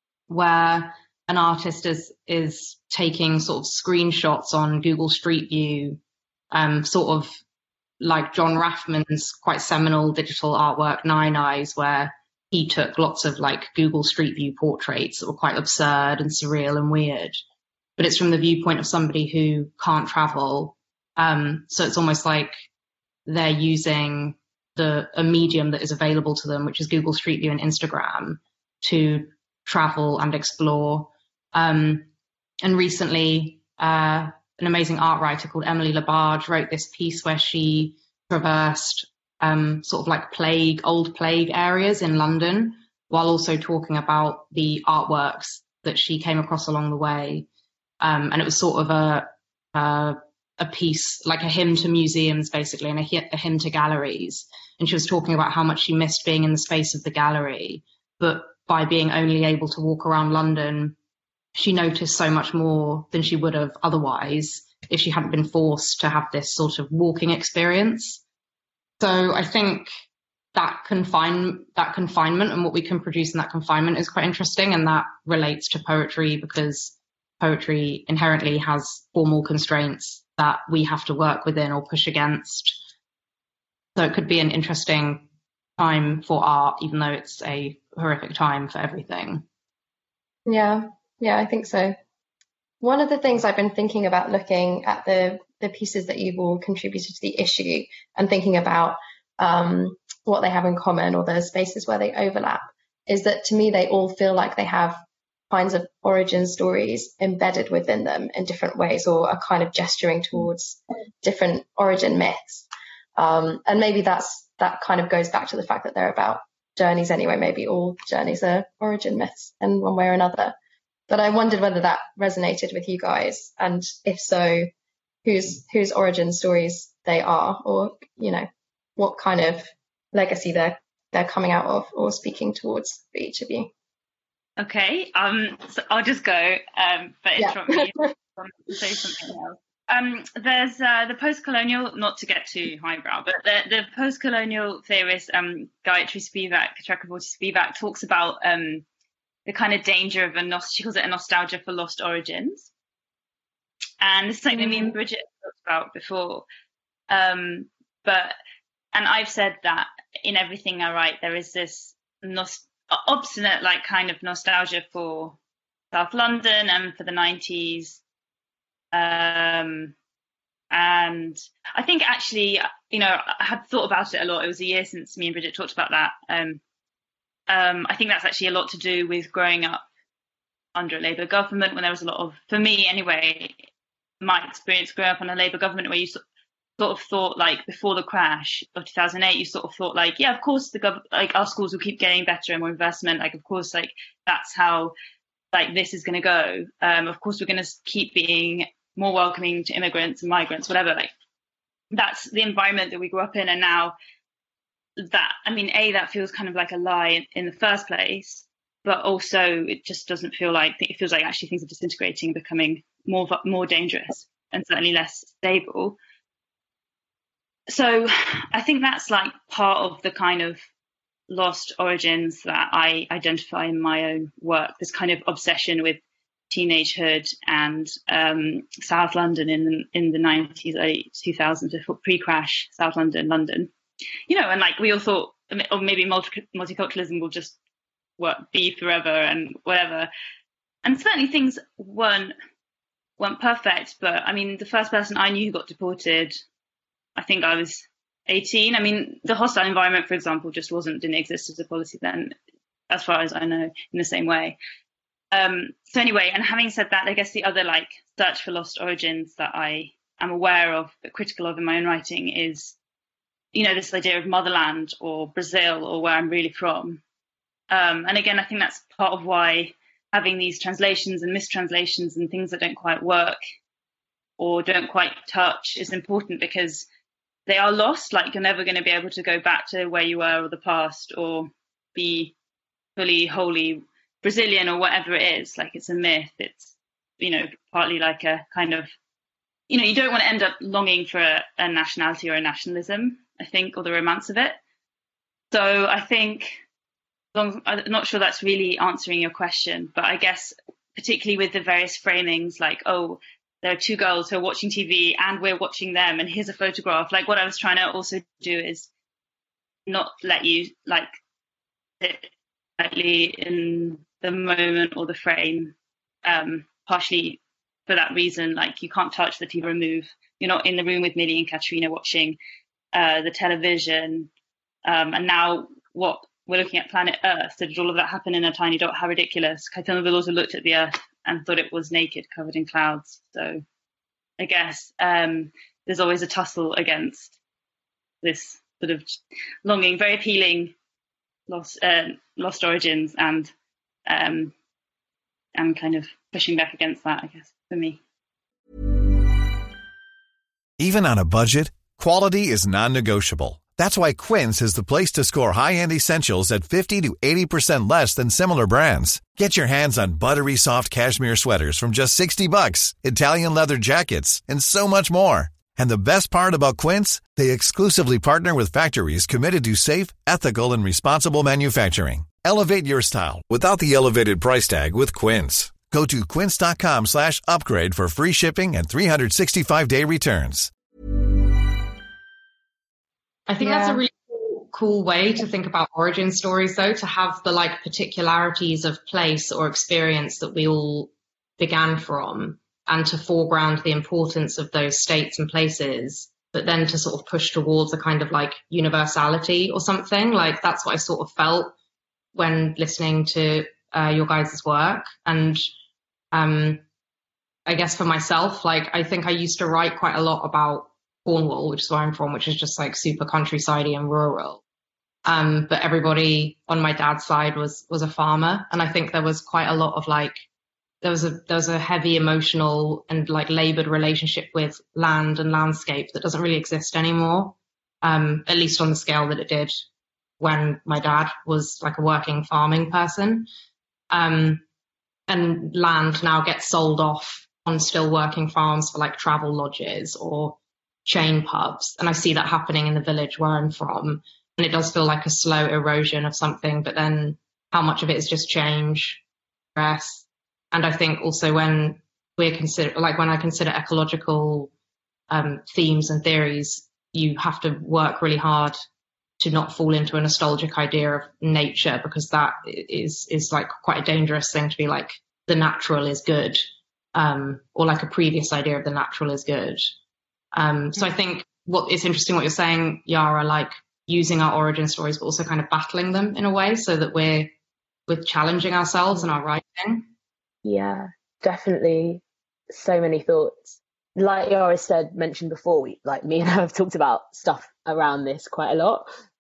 where an artist is is taking sort of screenshots on Google Street View, um, sort of like John Raffman's quite seminal digital artwork Nine Eyes, where he took lots of like Google Street View portraits that were quite absurd and surreal and weird, but it's from the viewpoint of somebody who can't travel. Um, so it's almost like they're using the a medium that is available to them, which is Google Street View and Instagram, to travel and explore. Um, and recently, uh, an amazing art writer called Emily Labarge wrote this piece where she traversed um, sort of like plague, old plague areas in London, while also talking about the artworks that she came across along the way. Um, and it was sort of a, a a piece, like a hymn to museums, basically, and a, a hymn to galleries. And she was talking about how much she missed being in the space of the gallery, but by being only able to walk around London, she noticed so much more than she would have otherwise if she hadn't been forced to have this sort of walking experience. So I think that confine that confinement and what we can produce in that confinement is quite interesting, and that relates to poetry because poetry inherently has formal constraints that we have to work within or push against. So it could be an interesting time for art, even though it's a horrific time for everything. Yeah, yeah, I think so. One of the things I've been thinking about looking at the, the pieces that you've all contributed to the issue and thinking about um, what they have in common or the spaces where they overlap is that to me, they all feel like they have kinds of origin stories embedded within them in different ways, or are kind of gesturing towards different origin myths. Um, and maybe that's that kind of goes back to the fact that they're about journeys anyway. Maybe all journeys are origin myths in one way or another. But I wondered whether that resonated with you guys, and if so, whose whose origin stories they are, or, you know, what kind of legacy they're they're coming out of or speaking towards for each of you. Okay, um, so I'll just go, um, but interrupt yeah. me to say something else. Um, there's uh, the post-colonial, not to get too highbrow, but the, the post-colonial theorist um, Gayatri Spivak, Chakraborty Spivak, talks about um, the kind of danger of a, no- she calls it a nostalgia for lost origins. And this is something mm-hmm. that me and Bridget talked about before. Um, but, and I've said that in everything I write, there is this nost- obstinate, like, kind of nostalgia for South London and for the nineties. Um, and I think actually, you know, I had thought about it a lot. It was a year since me and Bridget talked about that. Um, um, I think that's actually a lot to do with growing up under a Labour government, when there was a lot of, for me anyway, my experience growing up on a Labour government, where you sort of thought, like, before the crash of two thousand eight, you sort of thought, like, yeah, of course the gov- like our schools will keep getting better and more investment. Like, of course, like, that's how, like, this is going to go. Um, of course, we're going to keep being more welcoming to immigrants and migrants, whatever. Like, that's the environment that we grew up in. And now that, I mean, A, that feels kind of like a lie in, in the first place, but also it just doesn't feel like, it feels like actually things are disintegrating, becoming more, more dangerous and certainly less stable. So I think that's like part of the kind of lost origins that I identify in my own work, this kind of obsession with teenagehood and um, South London in the, in the nineties, early two thousands, before pre-crash South London, London. You know, and like we all thought, or maybe multi- multiculturalism will just work, be forever and whatever. And certainly things weren't weren't perfect, but I mean, the first person I knew who got deported, I think I was eighteen. I mean, the hostile environment, for example, just wasn't, didn't exist as a policy then, as far as I know, in the same way. Um, so anyway, and having said that, I guess the other like search for lost origins that I am aware of, but critical of in my own writing is, you know, this idea of motherland or Brazil or where I'm really from. Um, and again, I think that's part of why having these translations and mistranslations and things that don't quite work or don't quite touch is important, because they are lost. Like, you're never going to be able to go back to where you were or the past or be fully, wholly Brazilian or whatever it is. Like, it's a myth. It's, you know, partly like a kind of, you know, you don't want to end up longing for a, a nationality or a nationalism, I think, or the romance of it. So I think, I'm not sure that's really answering your question, but I guess particularly with the various framings, like, oh, there are two girls who are watching T V and we're watching them and here's a photograph. Like, what I was trying to also do is not let you like sit slightly in the moment or the frame, um, partially for that reason. Like, you can't touch the T V remove. You're not in the room with Millie and Katrina watching uh, the television. Um, and now what we're looking at planet Earth. So did all of that happen in a tiny dot? How ridiculous. Caetano Veloso looked at the Earth and thought it was naked, covered in clouds. So I guess um, there's always a tussle against this sort of longing, very appealing lost, uh, lost origins, and um, and kind of pushing back against that, I guess, for me. Even on a budget, quality is non-negotiable. That's why Quince is the place to score high-end essentials at fifty to eighty percent less than similar brands. Get your hands on buttery soft cashmere sweaters from just sixty bucks, Italian leather jackets, and so much more. And the best part about Quince, they exclusively partner with factories committed to safe, ethical, and responsible manufacturing. Elevate your style without the elevated price tag with Quince. Go to quince.com slash upgrade for free shipping and three sixty-five day returns. I think Yeah. that's a really cool, cool way to think about origin stories, though, to have the like particularities of place or experience that we all began from, and to foreground the importance of those states and places, but then to sort of push towards a kind of like universality or something. Like, that's what I sort of felt when listening to uh, your guys' work. And um, I guess for myself, like, I think I used to write quite a lot about Cornwall, which is where I'm from, which is just like super countryside and rural. Um, but everybody on my dad's side was was a farmer, and I think there was quite a lot of like there was a there was a heavy emotional and like laboured relationship with land and landscape that doesn't really exist anymore, um, at least on the scale that it did when my dad was like a working farming person. Um, and land now gets sold off on still working farms for like travel lodges or chain pubs. And I see that happening in the village where I'm from. And it does feel like a slow erosion of something, but then how much of it is just change, stress. And I think also when we're consider, like when I consider ecological um, themes and theories, you have to work really hard to not fall into a nostalgic idea of nature, because that is is like quite a dangerous thing to be like, the natural is good, um, or like a previous idea of the natural is good. Um, so I think what it's interesting what you're saying, Yara, like using our origin stories, but also kind of battling them in a way so that we're we're challenging ourselves in our writing. Yeah, definitely. So many thoughts. Like Yara said, mentioned before, we like me and her have talked about stuff around this quite a lot.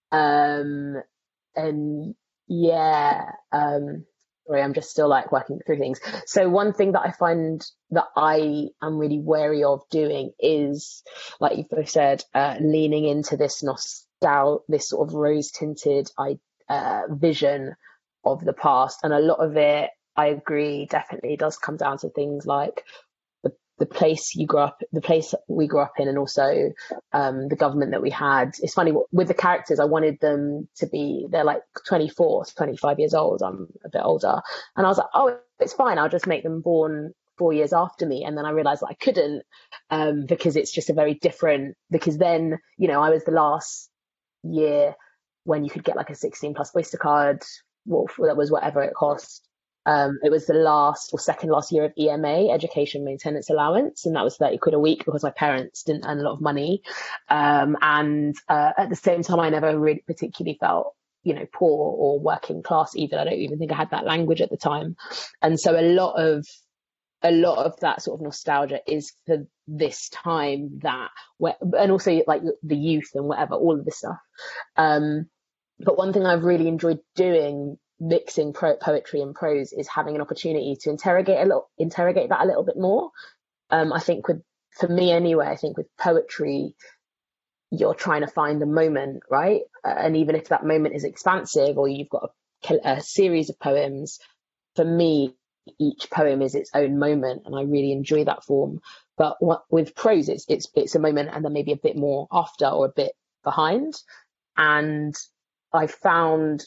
Um, and yeah, um, sorry, I'm just still like working through things. So one thing that I find that I am really wary of doing is, like you've both said, uh, leaning into this nostalgia, this sort of rose tinted uh, vision of the past. And a lot of it, I agree, definitely does come down to things like the place you grew up, the place we grew up in, and also um, the government that we had. It's funny, with the characters, I wanted them to be, they're like twenty-four, twenty-five years old. I'm a bit older. And I was like, oh, it's fine. I'll just make them born four years after me. And then I realized that I couldn't um, because it's just a very different, because then, you know, I was the last year when you could get like a sixteen plus Oyster card. Well, that was whatever it cost. Um, it was the last or second last year of E M A, Education Maintenance Allowance, and that was thirty quid a week because my parents didn't earn a lot of money. Um, and uh, at the same time, I never really particularly felt, you know, poor or working class either. I don't even think I had that language at the time. And so a lot of a lot of that sort of nostalgia is for this time that, and also like the youth and whatever, all of this stuff. Um, but one thing I've really enjoyed doing, mixing pro- poetry and prose, is having an opportunity to interrogate a little, interrogate that a little bit more. Um, I think with, for me anyway, I think with poetry, you're trying to find a moment, right? Uh, and even if that moment is expansive, or you've got a, a series of poems, for me, each poem is its own moment, and I really enjoy that form. But what, with prose, it's, it's it's a moment and then maybe a bit more after or a bit behind. And I found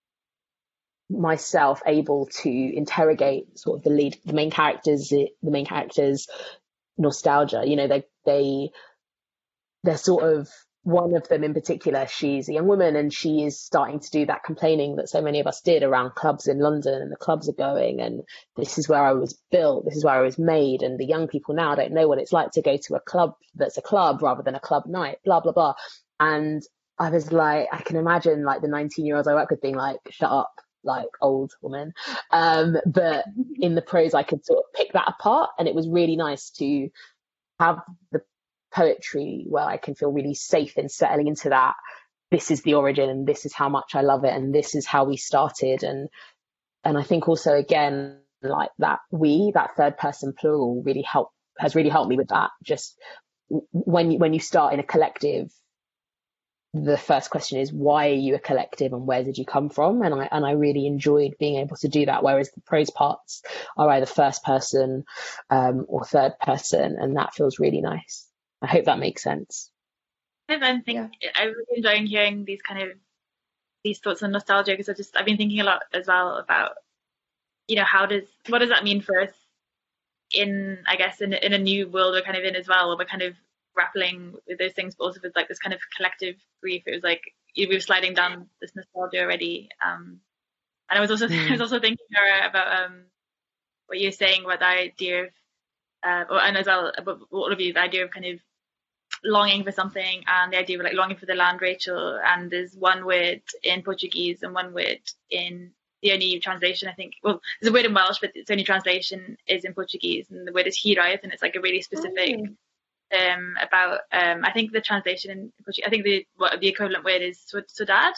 myself able to interrogate sort of the lead, the main characters, the main characters' nostalgia. You know, they they they're sort of, one of them in particular, she's a young woman and she is starting to do that complaining that so many of us did around clubs in London, and the clubs are going, and this is where I was built, this is where I was made, and the young people now don't know what it's like to go to a club that's a club rather than a club night, blah, blah, blah. And I was like, I can imagine like the nineteen year olds I work with being like, shut up, like old woman. Um, but in the prose, I could sort of pick that apart, and it was really nice to have the poetry where I can feel really safe in settling into that. This is the origin, and this is how much I love it, and this is how we started. And and I think also, again, like that we, that third person plural really help has really helped me with that. Just when you, when you start in a collective, the first question is, why are you a collective and where did you come from? And I and I really enjoyed being able to do that, whereas the prose parts are either first person um, or third person, and that feels really nice. I hope that makes sense. I'm thinking, yeah. I'm really enjoying hearing these kind of these thoughts on nostalgia, because I've just I've been thinking a lot as well about, you know, how does what does that mean for us in, I guess, in in a new world we're kind of in as well, where we're kind of grappling with those things, but also with like this kind of collective grief. It was like we were sliding down this nostalgia already. Um, and I was also mm. I was also thinking Nora, about um, what you're saying about the idea of, uh, and as well about all of you, the idea of kind of longing for something, and the idea of like longing for the land, Rachel. And there's one word in Portuguese and one word in the only translation, I think, well, there's a word in Welsh, but its only translation is in Portuguese, and the word is hiraeth, and it's like a really specific oh. um about um I think the translation in Portuguese, I think the what the equivalent word is saudade.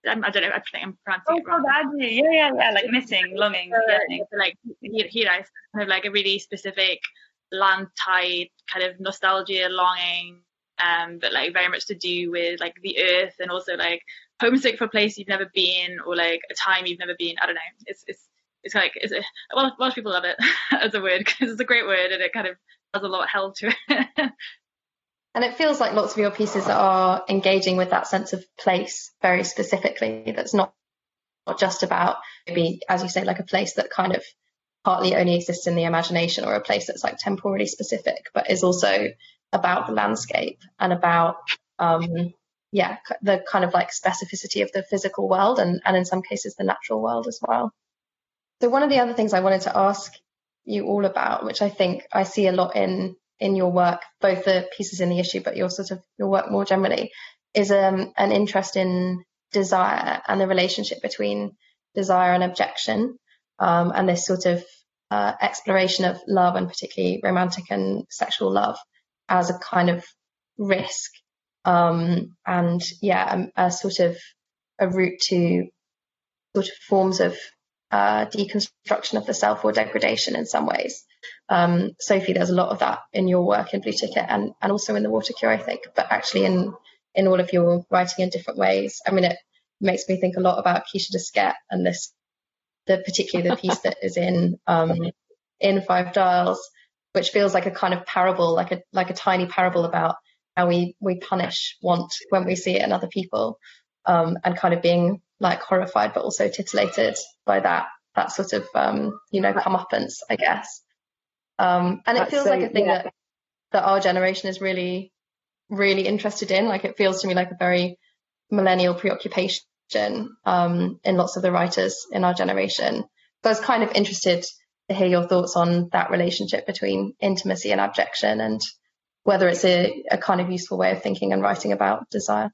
I'm, I don't know, I think I'm pronouncing Oh, it wrong. Saudade. Yeah, yeah, yeah, like missing, longing, Uh, yearning. like Hira is kind of like a really specific land tide kind of nostalgia, longing, um, but like very much to do with like the earth, and also like homesick for a place you've never been, or like a time you've never been. I don't know. It's it's it's like it's a, well, Welsh people love it as a word because it's a great word and it kind of has a lot of held to it. And it feels like lots of your pieces are engaging with that sense of place very specifically. That's not, not just about maybe, as you say, like a place that kind of partly only exists in the imagination, or a place that's like temporally specific, but is also about the landscape and about, um, yeah, the kind of like specificity of the physical world, and, and in some cases the natural world as well. So one of the other things I wanted to ask you all about, which I think I see a lot in in your work, both the pieces in the issue, but your sort of your work more generally, is um, an interest in desire and the relationship between desire and objection, um, and this sort of uh, exploration of love, and particularly romantic and sexual love, as a kind of risk, um, and yeah, a, a sort of a route to sort of forms of uh, deconstruction of the self, or degradation in some ways. Um, Sophie, there's a lot of that in your work in Blue Ticket, and, and also in The Water Cure, I think, but actually in, in all of your writing in different ways. I mean, it makes me think a lot about Keisha Desquette, and this, the particularly the piece that is in um, in Five Dials, which feels like a kind of parable, like a like a tiny parable about how we we punish want when we see it in other people, um, and kind of being like horrified but also titillated by that that sort of um, you know comeuppance, I guess. Um, and it That's feels so, like a thing yeah. that that our generation is really really interested in. Like, it feels to me like a very millennial preoccupation um, in lots of the writers in our generation. So I was kind of interested to hear your thoughts on that relationship between intimacy and abjection, and whether it's a, a kind of useful way of thinking and writing about desire.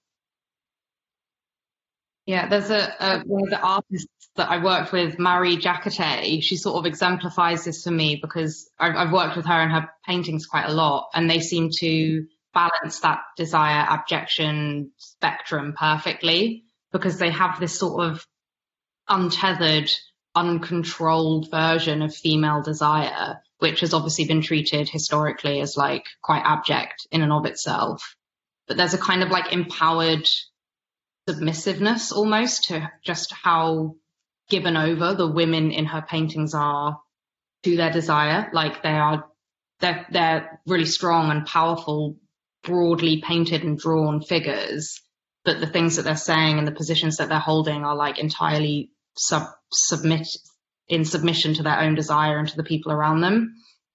Yeah, there's a, a one of the artists that I worked with, Marie Jacquetet. She sort of exemplifies this for me, because I've, I've worked with her and her paintings quite a lot, and they seem to balance that desire abjection spectrum perfectly, because they have this sort of untethered, uncontrolled version of female desire, which has obviously been treated historically as like quite abject in and of itself. But there's a kind of like empowered submissiveness almost to just how given over the women in her paintings are to their desire. Like, they are, they're, they're really strong and powerful, broadly painted and drawn figures, but the things that they're saying and the positions that they're holding are like entirely sub submit in submission to their own desire and to the people around them,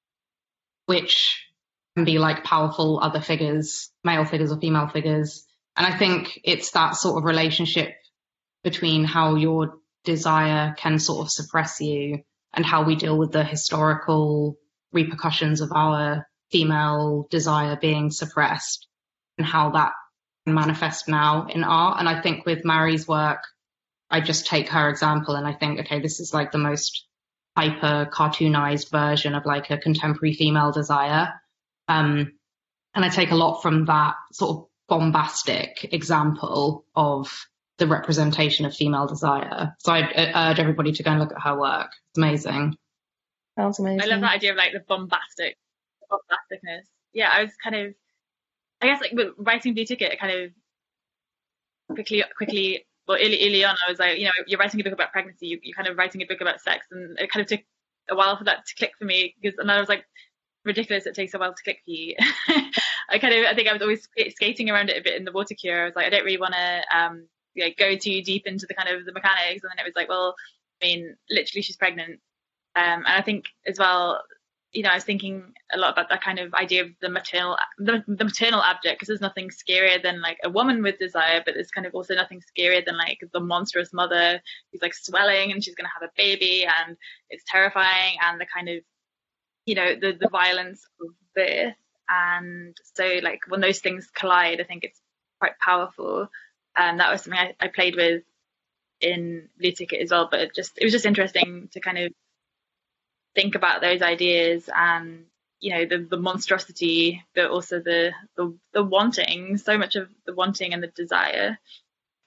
which can be like powerful other figures, male figures or female figures. And I think it's that sort of relationship between how your desire can sort of suppress you, and how we deal with the historical repercussions of our female desire being suppressed, and how that can manifest now in art. And I think with Marie's work, I just take her example and I think, okay, this is like the most hyper cartoonized version of like a contemporary female desire. Um, and I take a lot from that sort of bombastic example of the representation of female desire. So I urge everybody to go and look at her work. It's amazing. Sounds amazing. I love that idea of like the bombastic, bombasticness. Yeah, I was kind of, I guess like with writing Blue Ticket, it kind of quickly, quickly, well, early, early on, I was like, you know, you're writing a book about pregnancy, you, you're kind of writing a book about sex, and it kind of took a while for that to click for me, because, and I was like, ridiculous, it takes a while to click for you. I kind of, I think I was always skating around it a bit in The Water Cure. I was like, I don't really want to um, you know, go too deep into the kind of the mechanics, and then it was like, well, I mean, literally she's pregnant. Um, and I think as well, you know, I was thinking a lot about that kind of idea of the maternal, the, the maternal abject, because there's nothing scarier than like a woman with desire, but there's kind of also nothing scarier than like the monstrous mother who's like swelling and she's going to have a baby, and it's terrifying, and the kind of, you know, the, the violence of birth. And so like when those things collide, I think it's quite powerful. And that was something I, I played with in Blue Ticket as well, but it just, it was just interesting to kind of think about those ideas, and you know, the the monstrosity, but also the the, the wanting, so much of the wanting and the desire.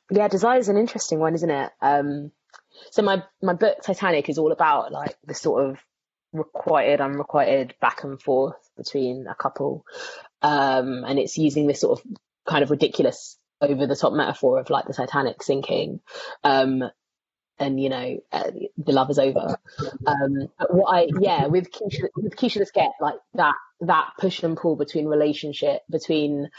Yeah, desire is an interesting one, isn't it? Um, so my my book Titanic is all about like the sort of requited, unrequited back and forth between a couple, um, and it's using this sort of kind of ridiculous, over the top metaphor of like the Titanic sinking, um, and you know uh, the love is over. Um, but what I yeah with Keisha, with Keisha the Sket, like that that push and pull between relationship, between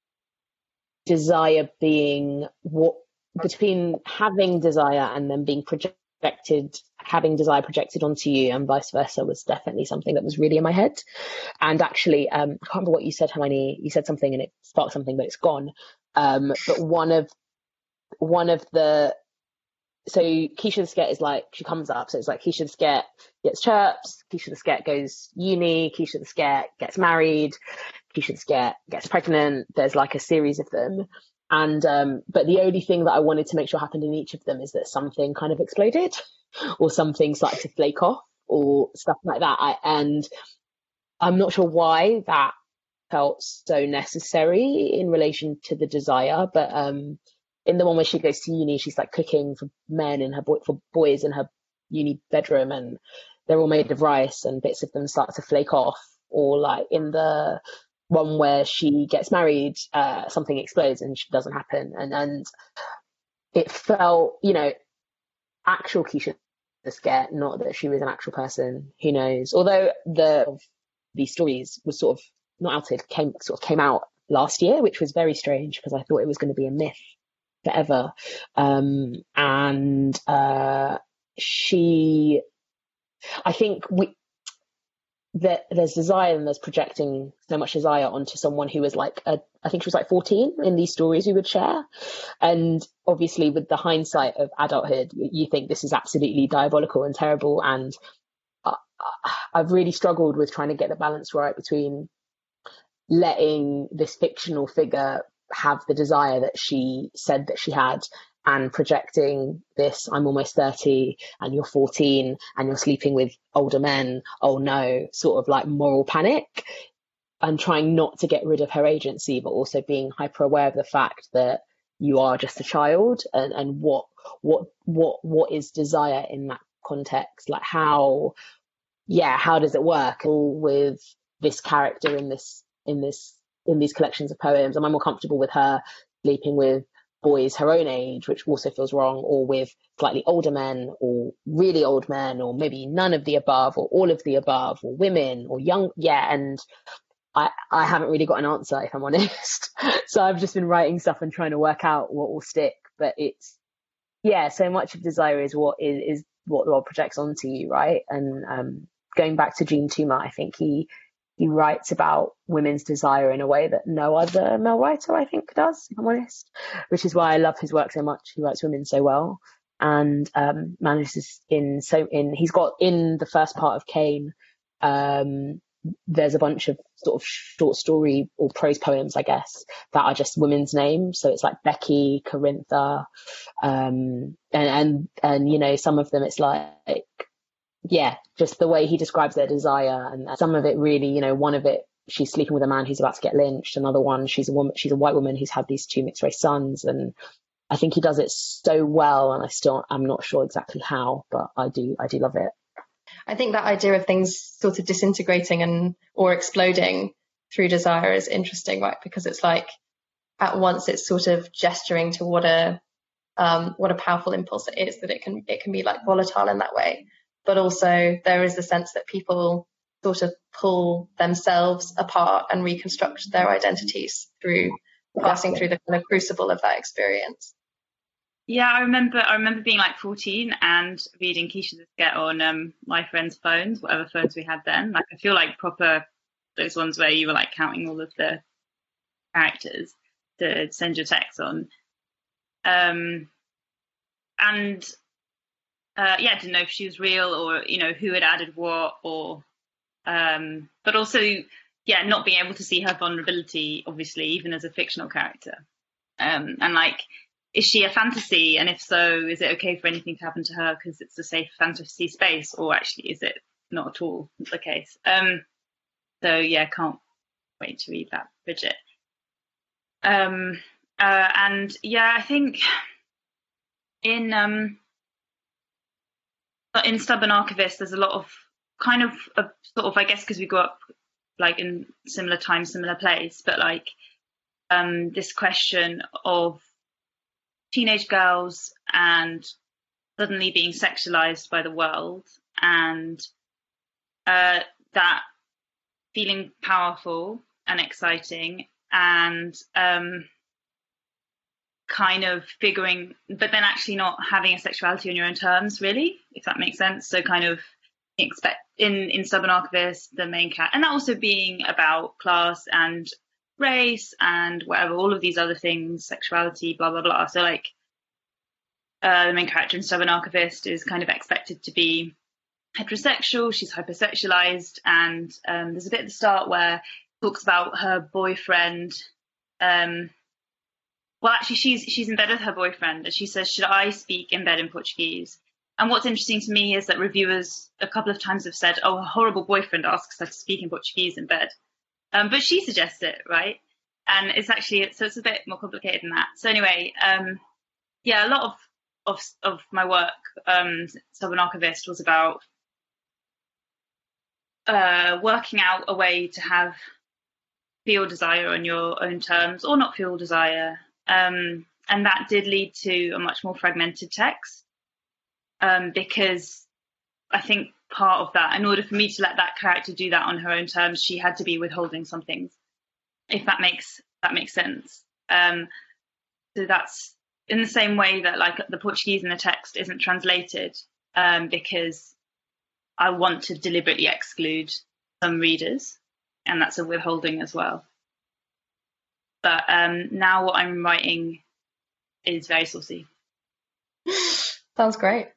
desire being what between having desire and then being projected, having desire projected onto you and vice versa, was definitely something that was really in my head. And actually, um, I can't remember what you said, Hermione. You said something and it sparked something, but it's gone. Um, but one of one of the so Keisha the Sket is like, she comes up, so it's like Keisha the Sket gets chirps, Keisha the Sket goes uni, Keisha the Sket gets married, Keisha the Sket gets pregnant. There's like a series of them. And um, but the only thing that I wanted to make sure happened in each of them is that something kind of exploded, or something started to flake off, or stuff like that. I, and I'm not sure why that felt so necessary in relation to the desire, but um, in the one where she goes to uni, she's like cooking for men in her boy, for boys in her uni bedroom, and they're all made of rice, and bits of them start to flake off. Or like in the one where she gets married, uh, something explodes and it doesn't happen. And, and it felt, you know, actual Keisha the Sket, not that she was an actual person, who knows. Although the these stories was sort of not outed, came sort of came out last year, which was very strange because I thought it was going to be a myth forever. Um, and uh, she, I think we, that there's desire and there's projecting so much desire onto someone who was like, a, I think she was like fourteen in these stories we would share. And obviously with the hindsight of adulthood, you think this is absolutely diabolical and terrible. And I, I've really struggled with trying to get the balance right between letting this fictional figure have the desire that she said that she had, and projecting this, I'm almost thirty and you're fourteen and you're sleeping with older men, oh no, sort of like moral panic, and trying not to get rid of her agency, but also being hyper aware of the fact that you are just a child, and, and what what what what is desire in that context? Like how, yeah, how does it work all with this character in this in this in these collections of poems? Am I more comfortable with her sleeping with boys her own age, which also feels wrong, or with slightly older men, or really old men, or maybe none of the above, or all of the above, or women, or young? Yeah, and I, I haven't really got an answer, if I'm honest. So I've just been writing stuff and trying to work out what will stick. But it's, yeah, so much of desire is what is, is what the world projects onto you, right? And um, going back to Jean Toomer, I think he he writes about women's desire in a way that no other male writer, I think, does, if I'm honest, which is why I love his work so much. He writes women so well, and um, manages in so in he's got in the first part of Cain, um, there's a bunch of sort of short story or prose poems, I guess, that are just women's names. So it's like Becky, Corintha, um, and and and you know, some of them it's like, yeah, just the way he describes their desire, and some of it really, you know, one of it, she's sleeping with a man who's about to get lynched. Another one, she's a woman, she's a white woman who's had these two mixed race sons, and I think he does it so well. And I still, I'm not sure exactly how, but I do, I do love it. I think that idea of things sort of disintegrating and or exploding through desire is interesting, right? Because it's like at once it's sort of gesturing to what a um, what a powerful impulse it is, that it can it can be like volatile in that way. But also there is the sense that people sort of pull themselves apart and reconstruct their identities through passing through the kind of crucible of that experience. Yeah, I remember I remember being like fourteen and reading Keisha the Sket on um, my friends' phones, whatever phones we had then. Like I feel like proper those ones where you were like counting all of the characters to send your text on. Um, and uh, yeah, didn't know if she was real or, you know, who had added what, or um, but also, yeah, not being able to see her vulnerability, obviously, even as a fictional character. Um, and like, is she a fantasy? And if so, is it okay for anything to happen to her because it's a safe fantasy space? Or actually, is it not at all the case? Um, so, yeah, can't wait to read that, Bridget. Um, uh, and, yeah, I think in um in Stubborn Archivist, there's a lot of kind of a, sort of, I guess, because we grew up like in similar time, similar place, but like um this question of teenage girls and suddenly being sexualized by the world, and uh, that feeling powerful and exciting, and um, kind of figuring, but then actually not having a sexuality on your own terms, really, if that makes sense. So kind of expect in, in Stubborn Archivist, the main cat, and that also being about class and race and whatever, all of these other things, sexuality, blah, blah, blah. So like, Uh, the main character in Stubborn Archivist is kind of expected to be heterosexual. She's hypersexualized, and um, there's a bit at the start where it talks about her boyfriend. Um, well, actually, she's she's in bed with her boyfriend, and she says, "Should I speak in bed in Portuguese?" And what's interesting to me is that reviewers a couple of times have said, "Oh, a horrible boyfriend asks her to speak in Portuguese in bed," um, but she suggests it, right? And it's actually so it's a bit more complicated than that. So anyway, um, yeah, a lot of Of, of my work, um, Stubborn Archivist, was about uh, working out a way to have feel desire on your own terms, or not feel desire, um, and that did lead to a much more fragmented text, um, because I think part of that, in order for me to let that character do that on her own terms, she had to be withholding some things, if that makes that makes sense. Um, so that's in the same way that like the Portuguese in the text isn't translated, um, because I want to deliberately exclude some readers, and that's a withholding as well. But um, now what I'm writing is very saucy. Sounds great.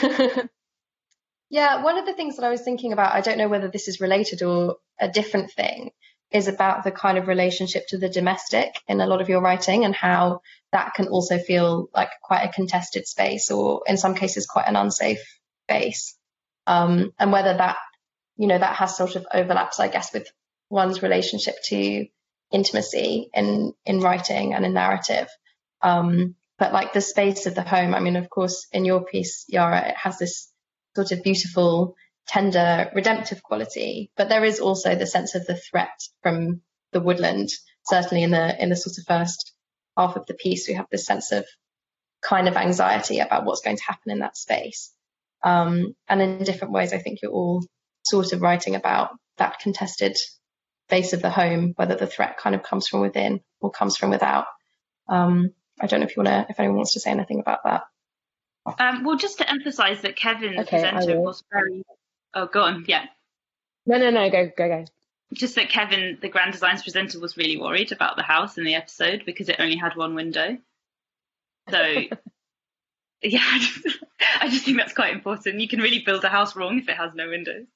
Yeah, one of the things that I was thinking about, I don't know whether this is related or a different thing, is about the kind of relationship to the domestic in a lot of your writing, and how that can also feel like quite a contested space, or in some cases quite an unsafe space. Um, and whether that, you know, that has sort of overlaps, I guess, with one's relationship to intimacy in, in writing and in narrative. Um, but like the space of the home, I mean, of course, in your piece, Yara, it has this sort of beautiful, tender, redemptive quality, but there is also the sense of the threat from the woodland. Certainly in the in the sort of first half of the piece, we have this sense of kind of anxiety about what's going to happen in that space. Um, and in different ways, I think you're all sort of writing about that contested space of the home, whether the threat kind of comes from within or comes from without. Um, I don't know if you want to, if anyone wants to say anything about that. Um, well, just to emphasise that Kevin, the Okay, presenter, was very. Oh, go on. Yeah. No, no, no. Go, go, go. Just that Kevin, the Grand Designs presenter, was really worried about the house in the episode because it only had one window. So, yeah, I just, I just think that's quite important. You can really build a house wrong if it has no windows.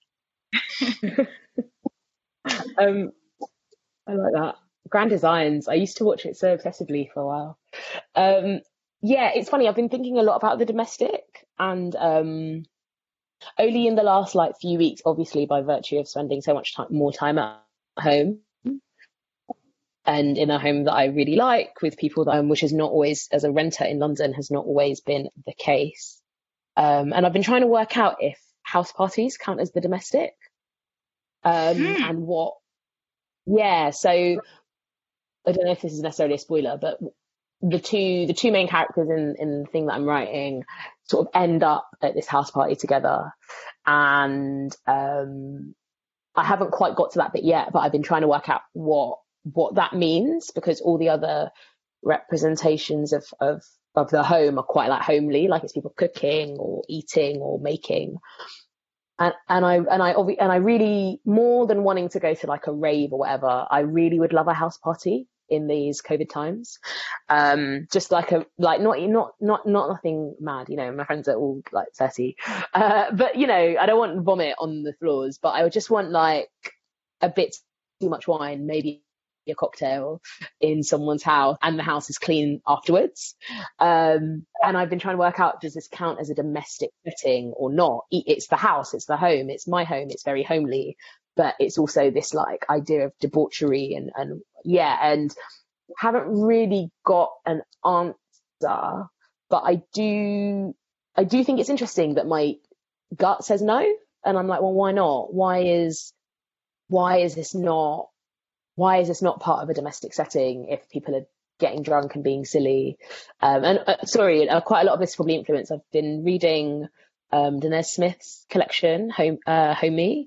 um, I like that. Grand Designs. I used to watch it so obsessively for a while. Um, yeah, it's funny. I've been thinking a lot about the domestic, and um, only in the last like few weeks, obviously by virtue of spending so much time, more time at home, and in a home that I really like with people that, um, which is not always, as a renter in London, has not always been the case. Um, and I've been trying to work out if house parties count as the domestic, um, hmm. and what. Yeah, so I don't know if this is necessarily a spoiler, but the two the two main characters in, in the thing that I'm writing sort of end up at this house party together. And um, I haven't quite got to that bit yet, but I've been trying to work out what what that means, because all the other representations of, of, of the home are quite like homely, like it's people cooking or eating or making. And, and I and I and I really, more than wanting to go to like a rave or whatever, I really would love a house party in these COVID times. Um, just like a like not not not not nothing mad, you know. My friends are all like thirty, uh, but you know, I don't want vomit on the floors, but I would just want like a bit too much wine, maybe a cocktail in someone's house, and the house is clean afterwards. Um, and I've been trying to work out, does this count as a domestic setting or not? It's the house, it's the home, it's my home, it's very homely, but it's also this like idea of debauchery and, and yeah, and haven't really got an answer. but I do, I do think it's interesting that my gut says no. And I'm like, well, why not? Why is, why is this not, why is this not part of a domestic setting if people are getting drunk and being silly? Um, and uh, sorry, uh, quite a lot of this is probably influence. I've been reading um, Danez Smith's collection, Home, uh, Home Me,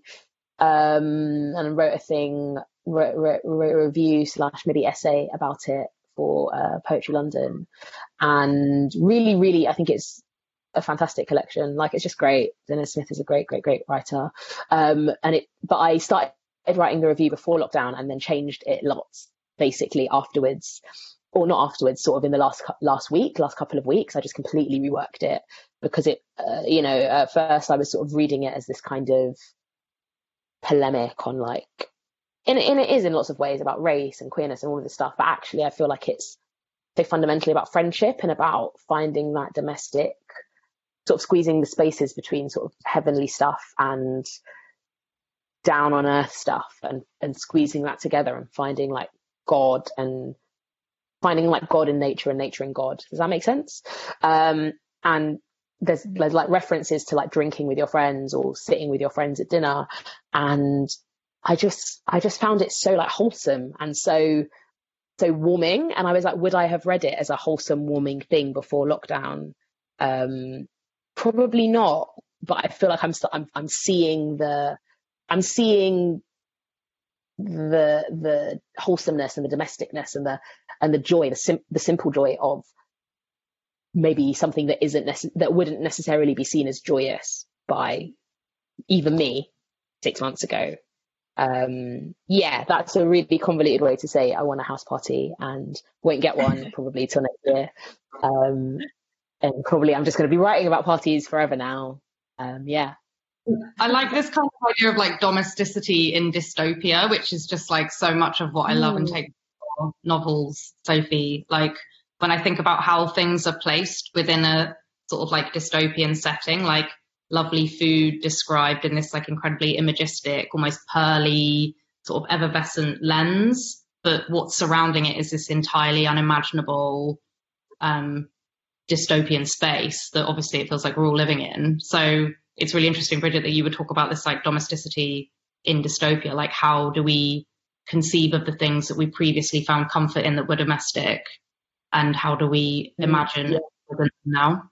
um, and wrote a thing, wrote, wrote, wrote a review slash maybe essay about it for uh, Poetry London. And really, really, I think it's a fantastic collection. Like, it's just great. Danez Smith is a great, great, great writer. Um, and it, but I started writing the review before lockdown and then changed it lots, basically afterwards, or not afterwards, sort of in the last last week, last couple of weeks. I just completely reworked it because it, uh, you know, at first I was sort of reading it as this kind of polemic on like, and, and it is in lots of ways about race and queerness and all of this stuff, but actually I feel like it's so fundamentally about friendship and about finding that domestic, sort of squeezing the spaces between sort of heavenly stuff and down on earth stuff, and, and squeezing that together and finding like God and finding like God in nature and nature in God. Does that make sense? Um, and there's, there's like references to like drinking with your friends or sitting with your friends at dinner. And I just, I just found it so like wholesome and so, so warming. And I was like, would I have read it as a wholesome, warming thing before lockdown? Um, probably not, but I feel like I'm, st- I'm, I'm seeing the, I'm seeing the the wholesomeness and the domesticness and the and the joy, the sim- the simple joy of maybe something that isn't nece- that wouldn't necessarily be seen as joyous by even me six months ago. Um, yeah, that's a really convoluted way to say I want a house party and won't get one probably till next year. Um, and probably I'm just going to be writing about parties forever now. Um, yeah. I like this kind of idea of like domesticity in dystopia, which is just like so much of what I love and take from novels, Sophie. Like when I think about how things are placed within a sort of like dystopian setting, like lovely food described in this like incredibly imagistic, almost pearly, sort of effervescent lens, but what's surrounding it is this entirely unimaginable um, dystopian space that obviously it feels like we're all living in. So it's really interesting, Bridget, that you would talk about this like domesticity in dystopia. Like, how do we conceive of the things that we previously found comfort in that were domestic, and how do we imagine yeah. them now?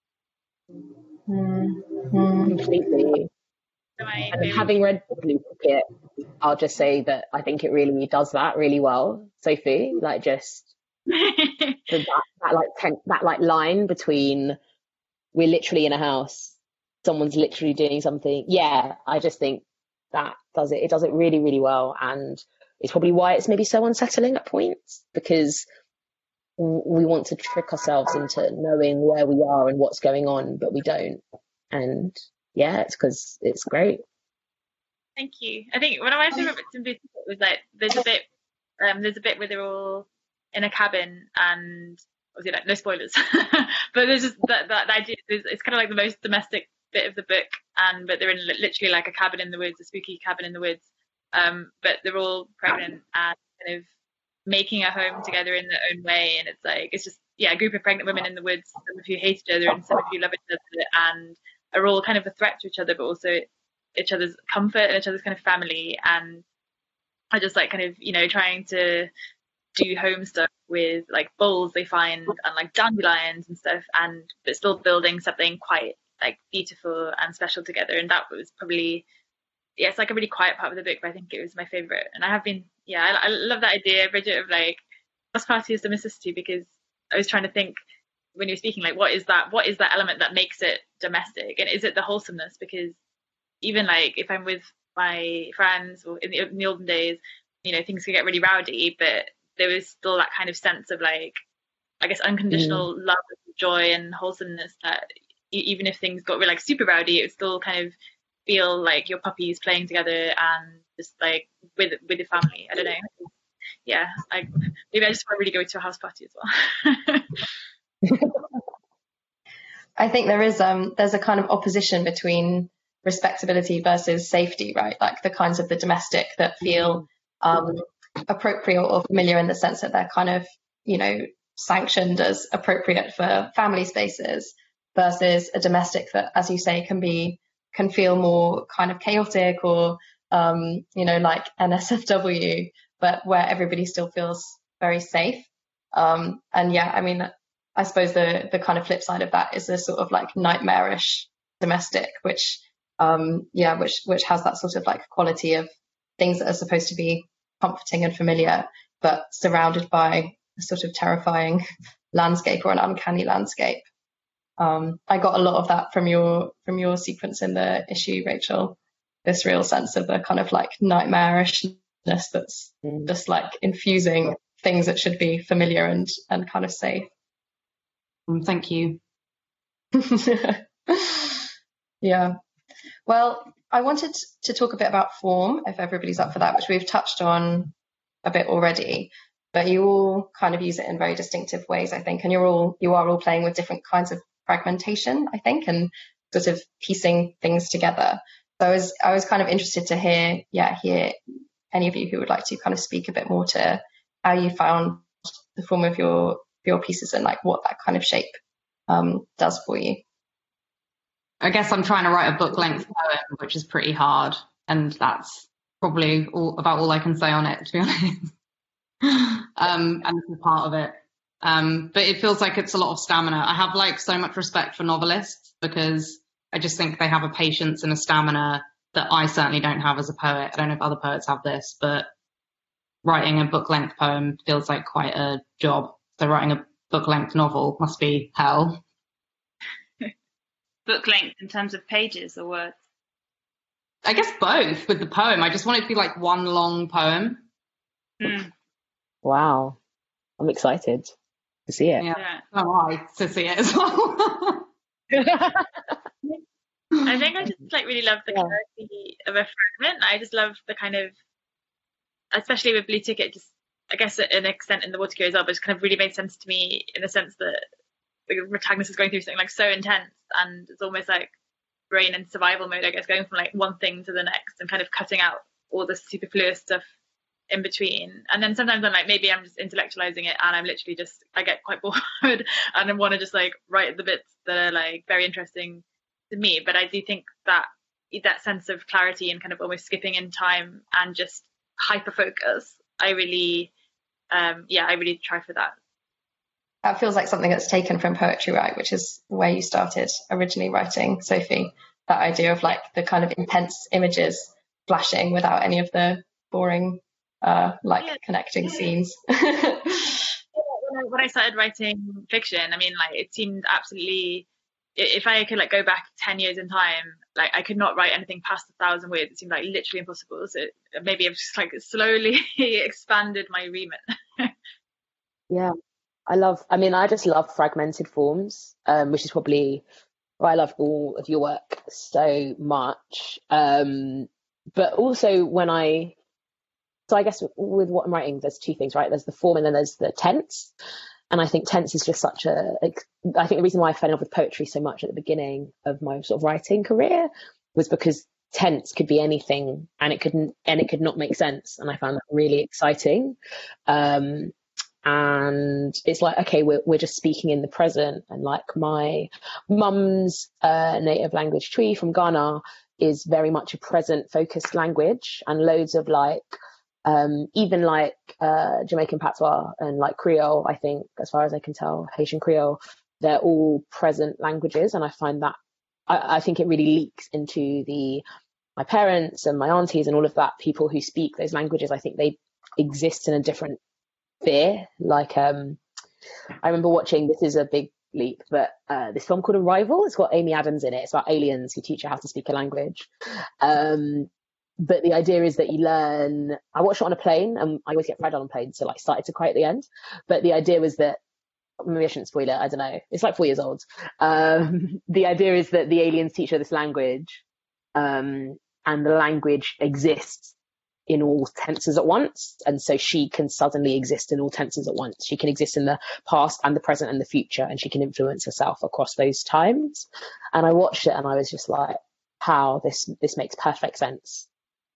Mm-hmm. Completely. And having read the Blue Ticket, I'll just say that I think it really does that really well, Sophie. Like, just the, that, that like ten, that like line between we're literally in a house, someone's literally doing something. Yeah, I just think that does it. It does it really, really well. And it's probably why it's maybe so unsettling at points, because we want to trick ourselves into knowing where we are and what's going on, but we don't. And yeah, it's because it's great. Thank you. I think one of my favorite bits in Blue Ticket was like there's a bit um there's a bit where they're all in a cabin, and obviously like no spoilers, but there's just that that idea. It's kind of like the most domestic bit of the book, and but they're in literally like a cabin in the woods, a spooky cabin in the woods. Um, but they're all pregnant and kind of making a home together in their own way, and it's like it's just yeah, a group of pregnant women in the woods, some of who hate each other and some of who love each other, and are all kind of a threat to each other, but also each other's comfort and each other's kind of family. And I just like kind of you know trying to do home stuff with like bowls they find and like dandelions and stuff, and but still building something quite like beautiful and special together. And that was probably yeah, it's like a really quiet part of the book, but I think it was my favorite. And I have been yeah, I, I love that idea, Bridget, of like house party is domesticity, because I was trying to think when you were speaking, like what is that what is that element that makes it domestic, and is it the wholesomeness? Because even like if I'm with my friends or in the, in the olden days, you know, things could get really rowdy, but there was still that kind of sense of like I guess unconditional mm. love and joy and wholesomeness that even if things got really like super rowdy, it would still kind of feel like your puppies playing together and just like with with the family. I don't know. Yeah, I maybe I just want to really go to a house party as well. I think there is um there's a kind of opposition between respectability versus safety, right? Like the kinds of the domestic that feel um appropriate or familiar in the sense that they're kind of, you know, sanctioned as appropriate for family spaces versus a domestic that, as you say, can be can feel more kind of chaotic or um, you know, like N S F W, but where everybody still feels very safe. Um, and yeah, I mean, I suppose the the kind of flip side of that is a sort of like nightmarish domestic, which um, yeah, which which has that sort of like quality of things that are supposed to be comforting and familiar, but surrounded by a sort of terrifying landscape or an uncanny landscape. Um, I got a lot of that from your from your sequence in the issue, Rachel. This real sense of the kind of like nightmarishness that's mm. just like infusing things that should be familiar and and kind of safe. Um, thank you. Yeah. Well, I wanted to talk a bit about form, if everybody's up for that, which we've touched on a bit already. But you all kind of use it in very distinctive ways, I think, and you're all you are all playing with different kinds of fragmentation, I think, and sort of piecing things together. So I was I was kind of interested to hear, yeah, hear any of you who would like to kind of speak a bit more to how you found the form of your your pieces and like what that kind of shape um, does for you. I guess I'm trying to write a book length poem, which is pretty hard, and that's probably all about all I can say on it, to be honest. um, and this is part of it. Um, but it feels like it's a lot of stamina. I have like so much respect for novelists because I just think they have a patience and a stamina that I certainly don't have as a poet. I don't know if other poets have this, but writing a book length poem feels like quite a job. So writing a book length novel must be hell. Book length in terms of pages or words? I guess both with the poem. I just want it to be like one long poem. Mm. Wow. I'm excited to see it. Yeah, yeah. Oh, I to see it as well. I think I just like really love the yeah. clarity of a fragment. I just love the kind of, especially with Blue Ticket, just I guess to an extent in the Watercure as well, but it's kind of really made sense to me in the sense that the protagonist is going through something like so intense and it's almost like brain in survival mode, I guess, going from like one thing to the next and kind of cutting out all the superfluous stuff in between. And then sometimes I'm like, maybe I'm just intellectualizing it and I'm literally just, I get quite bored and I want to just like write the bits that are like very interesting to me. But I do think that that sense of clarity and kind of almost skipping in time and just hyper focus, I really, um, yeah, I really try for that. That feels like something that's taken from poetry, right? Which is where you started originally writing, Sophie. That idea of like the kind of intense images flashing without any of the boring, uh, like yeah. connecting scenes. when, I, when I started writing fiction, I mean, like it seemed absolutely. If I could like go back ten years in time, like I could not write anything past a thousand words. It seemed like literally impossible. So maybe I've just like slowly expanded my remit. Yeah. I love, I mean, I just love fragmented forms, um, which is probably why I love all of your work so much. Um, but also when I, so I guess with what I'm writing, there's two things, right? There's the form and then there's the tense. And I think tense is just such a, like, I think the reason why I fell in love with poetry so much at the beginning of my sort of writing career was because tense could be anything and it couldn't, and it could not make sense. And I found that really exciting. Um, And it's like, okay, we're we're just speaking in the present. And like my mum's uh, native language, Twi from Ghana, is very much a present focused language, and loads of like, um, even like uh, Jamaican Patois and like Creole, I think, as far as I can tell, Haitian Creole, they're all present languages. And I find that, I, I think it really leaks into the, my parents and my aunties and all of that, people who speak those languages, I think they exist in a different fear. Like um I remember watching, this is a big leap, but uh this film called Arrival. It's got Amy Adams in it. It's about aliens who teach you how to speak a language, um but the idea is that you learn, I watched it on a plane and I always get fried on planes, so like started to cry at the end, but the idea was that, maybe I shouldn't spoil it, I don't know, it's like four years old. Um the idea is that the aliens teach her this language, um and the language exists in all tenses at once. And so she can suddenly exist in all tenses at once. She can exist in the past and the present and the future, and she can influence herself across those times. And I watched it and I was just like, how this, this makes perfect sense.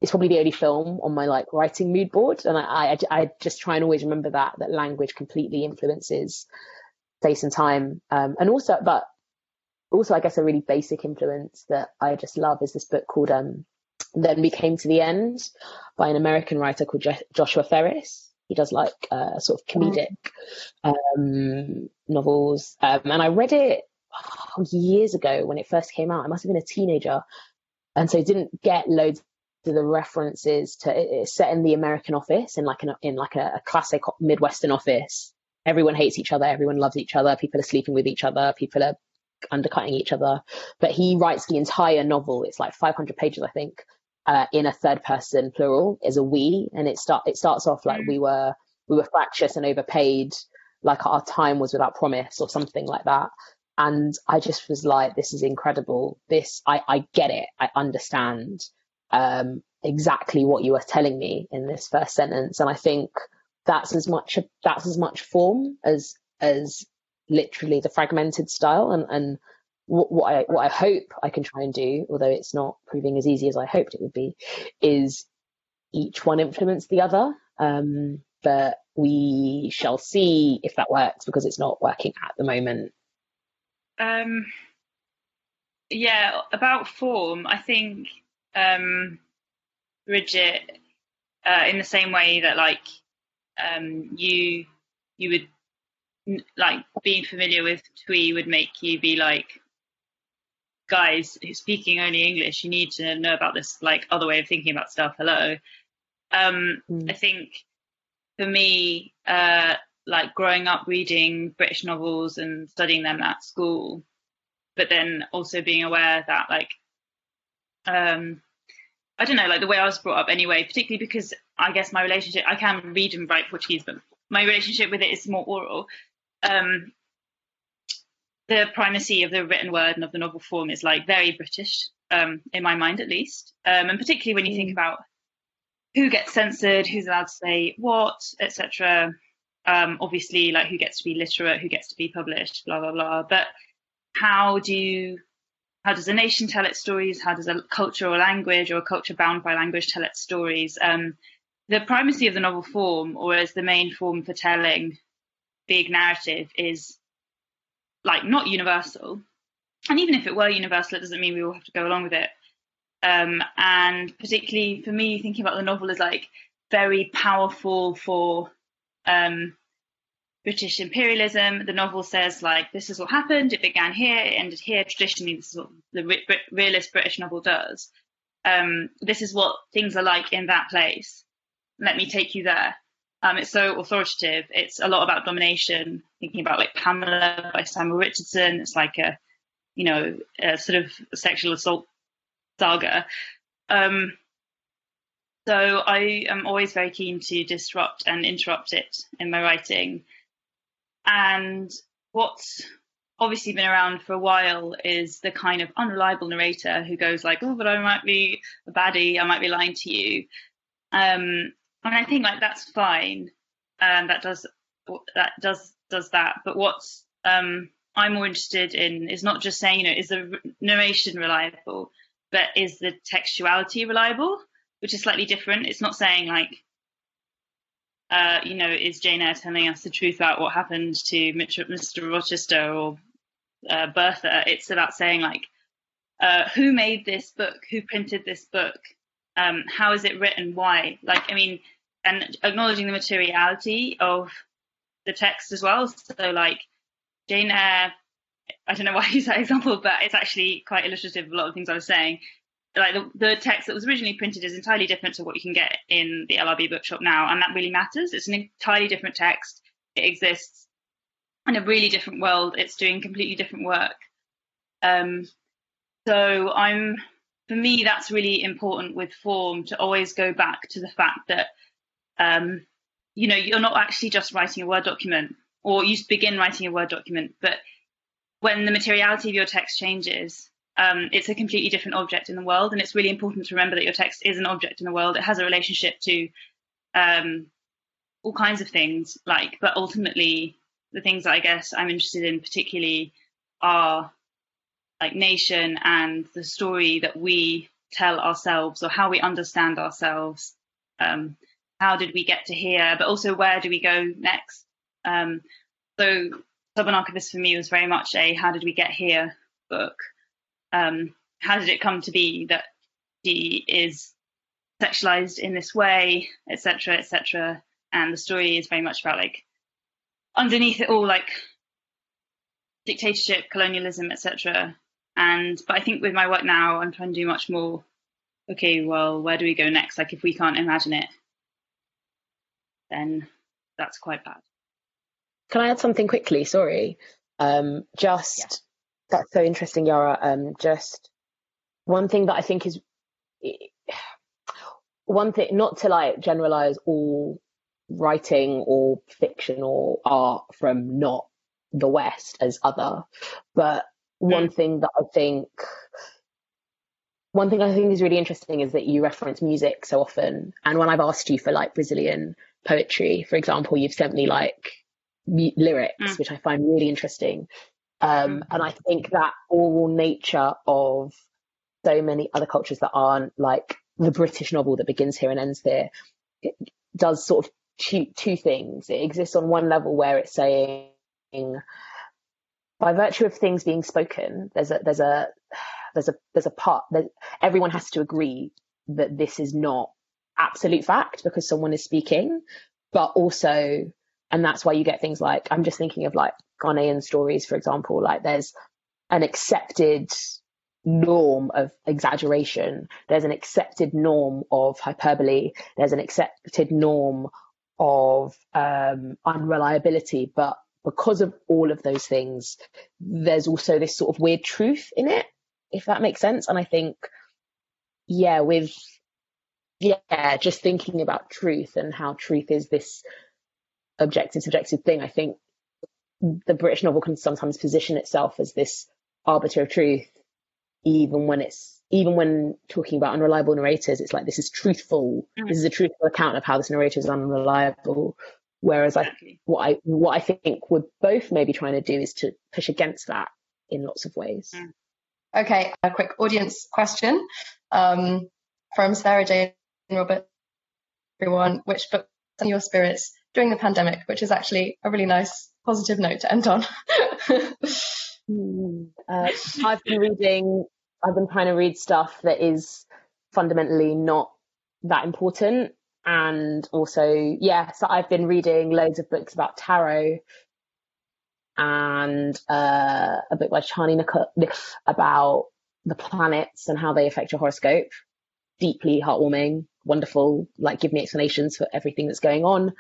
it's probably the only film on my like writing mood board. And I, I, I just try and always remember that, that language completely influences space and time. Um, and also, but also I guess a really basic influence that I just love is this book called um, Then We Came to the End by an American writer called Jo- Joshua Ferris. He does like uh, sort of comedic um, novels. Um, and I read it oh, years ago when it first came out. I must have been a teenager. And so didn't get loads of the references to it. It's set in the American office, in like, an, in like a, a classic Midwestern office. Everyone hates each other. Everyone loves each other. People are sleeping with each other. People are undercutting each other. But he writes the entire novel. It's like five hundred pages, I think. Uh, in a third person plural is a we, and it start it starts off like we were we were fractious and overpaid, like our time was without promise or something like that. And I just was like, this is incredible. This I I get it. I understand um, exactly what you were telling me in this first sentence, and I think that's as much that's as much form as as literally the fragmented style. And and what I what I hope I can try and do, although it's not proving as easy as I hoped it would be, is each one influence the other. Um, but we shall see if that works, because it's not working at the moment. Um, yeah, about form, I think um, Bridget, uh, in the same way that like um, you you would like being familiar with Twee would make you be like, guys who's speaking only English, you need to know about this like other way of thinking about stuff. Hello. Um, mm. I think for me, uh, like growing up reading British novels and studying them at school, but then also being aware that like, um, I don't know, like the way I was brought up anyway, particularly because I guess my relationship, I can read and write Portuguese, but my relationship with it is more oral. Um, the primacy of the written word and of the novel form is like very British, um, in my mind at least. Um, and particularly when you think about who gets censored, who's allowed to say what, et cetera. Um, obviously, like who gets to be literate, who gets to be published, blah, blah, blah. But how do you, how does a nation tell its stories? How does a culture or language or a culture bound by language tell its stories? Um, the primacy of the novel form, or as the main form for telling big narrative, is like not universal. And even if it were universal, it doesn't mean we all have to go along with it. Um, and particularly for me, thinking about the novel is like very powerful for um, British imperialism. The novel says like, this is what happened. It began here, it ended here. Traditionally, this is what the re- realist British novel does. Um, this is what things are like in that place. Let me take you there. Um, it's so authoritative. It's a lot about domination. Thinking about like Pamela by Samuel Richardson. It's like a, you know, a sort of sexual assault saga. Um, so I am always very keen to disrupt and interrupt it in my writing. And what's obviously been around for a while is the kind of unreliable narrator who goes like, oh, but I might be a baddie. I might be lying to you. Um, And I think like that's fine, and um, that does that does does that. But what's um, I'm more interested in is not just saying, you know, is the narration reliable, but is the textuality reliable, which is slightly different. It's not saying like, uh, you know, is Jane Eyre telling us the truth about what happened to Mister Rochester or uh, Bertha? It's about saying like, uh, who made this book? Who printed this book? Um, how is it written? Why? Like, I mean, and acknowledging the materiality of the text as well. So, like, Jane Eyre, I don't know why I use that example, but it's actually quite illustrative of a lot of things I was saying. Like, the, the text that was originally printed is entirely different to what you can get in the L R B bookshop now, and that really matters. It's an entirely different text. It exists in a really different world. It's doing completely different work. Um, so I'm... For me, that's really important with form, to always go back to the fact that, um, you know, you're not actually just writing a Word document, or you begin writing a Word document, but when the materiality of your text changes, um, it's a completely different object in the world. And it's really important to remember that your text is an object in the world. It has a relationship to um, all kinds of things, like, but ultimately the things that I guess I'm interested in particularly are like nation and the story that we tell ourselves, or how we understand ourselves. Um, how did we get to here? But also, where do we go next? Um, so Stubborn Archivist for me was very much a how did we get here book. Um, how did it come to be that she is sexualized in this way, et cetera, et cetera. And the story is very much about, like, underneath it all, like dictatorship, colonialism, et cetera. And but I think with my work now, I'm trying to do much more. Okay, well, where do we go next? Like, if we can't imagine it, then that's quite bad. Can I add something quickly? Sorry. Um, just, yeah. That's so interesting, Yara. Um, just one thing that I think is, one thing, not to like generalize all writing or fiction or art from not the West as other, but one mm. thing that I think, one thing I think is really interesting is that you reference music so often. And when I've asked you for like Brazilian poetry, for example, you've sent me like m- lyrics, mm. which I find really interesting. Um, mm. And I think that oral nature of so many other cultures that aren't like the British novel that begins here and ends here, it does sort of two, two things. It exists on one level where it's saying, by virtue of things being spoken, there's a there's a there's a there's a part that everyone has to agree that this is not absolute fact because someone is speaking, but also, and that's why you get things like, I'm just thinking of like Ghanaian stories, for example, like there's an accepted norm of exaggeration, there's an accepted norm of hyperbole, there's an accepted norm of um, unreliability, but because of all of those things, there's also this sort of weird truth in it, if that makes sense. And I think, yeah, with, yeah, just thinking about truth and how truth is this objective, subjective thing, I think the British novel can sometimes position itself as this arbiter of truth, even when it's, even when talking about unreliable narrators, it's like, this is truthful. Mm. This is a truthful account of how this narrator is unreliable. Whereas I, what I, what I think we're both maybe trying to do is to push against that in lots of ways. Mm. Okay, a quick audience question um, from Sarah Jane Robert. Everyone, which book sent your spirits during the pandemic? Which is actually a really nice positive note to end on. uh, I've been reading. I've been trying to read stuff that is fundamentally not that important. And also, yeah, so I've been reading loads of books about tarot and uh, a book by Chani Nicholas about the planets and how they affect your horoscope. Deeply heartwarming, wonderful, like give me explanations for everything that's going on.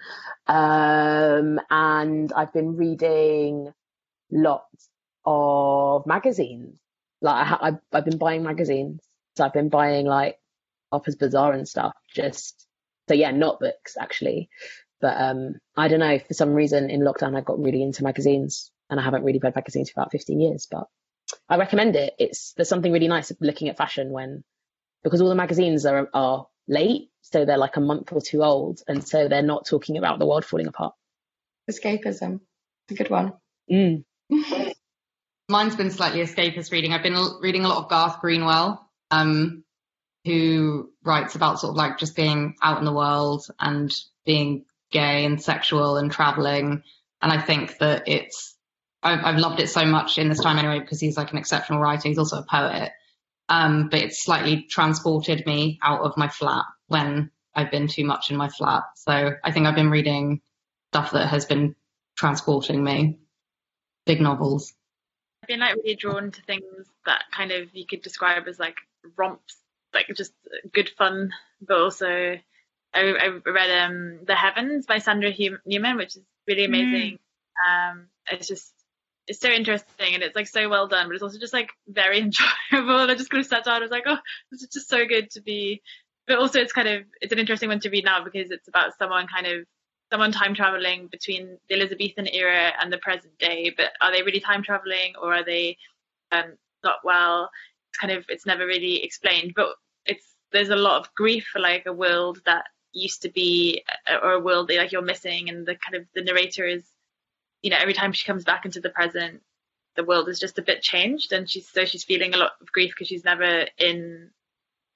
Um, and I've been reading lots of magazines. Like I, I've, I've been buying magazines. So I've been buying like Harper's Bazaar and stuff, just So yeah, not books actually, but um, I don't know, for some reason in lockdown I got really into magazines, and I haven't really read magazines for about fifteen years, but I recommend it. It's there's something really nice looking at fashion when, because all the magazines are are late, so they're like a month or two old, and so they're not talking about the world falling apart. Escapism, a good one. Mm. Mine's been slightly escapist reading. I've been reading a lot of Garth Greenwell. Um, who writes about sort of like just being out in the world and being gay and sexual and traveling. And I think that it's, I've, I've loved it so much in this time anyway, because he's like an exceptional writer. He's also a poet. Um, but it's slightly transported me out of my flat when I've been too much in my flat. So I think I've been reading stuff that has been transporting me, big novels. I've been like really drawn to things that kind of you could describe as like romps, like just good fun, but also I, I read um, The Heavens by Sandra Newman, which is really amazing. Mm. Um, it's just, it's so interesting and it's like so well done, but it's also just like very enjoyable. And I just kind of sat down and was like, oh, this is just so good to be, but also it's kind of, it's an interesting one to read now because it's about someone kind of, someone time traveling between the Elizabethan era and the present day, but are they really time traveling or are they um, not well? It's kind of, it's never really explained, but it's, there's a lot of grief for like a world that used to be, or a world that like you're missing, and the kind of the narrator is, you know, every time she comes back into the present, the world is just a bit changed, and she's so she's feeling a lot of grief because she's never in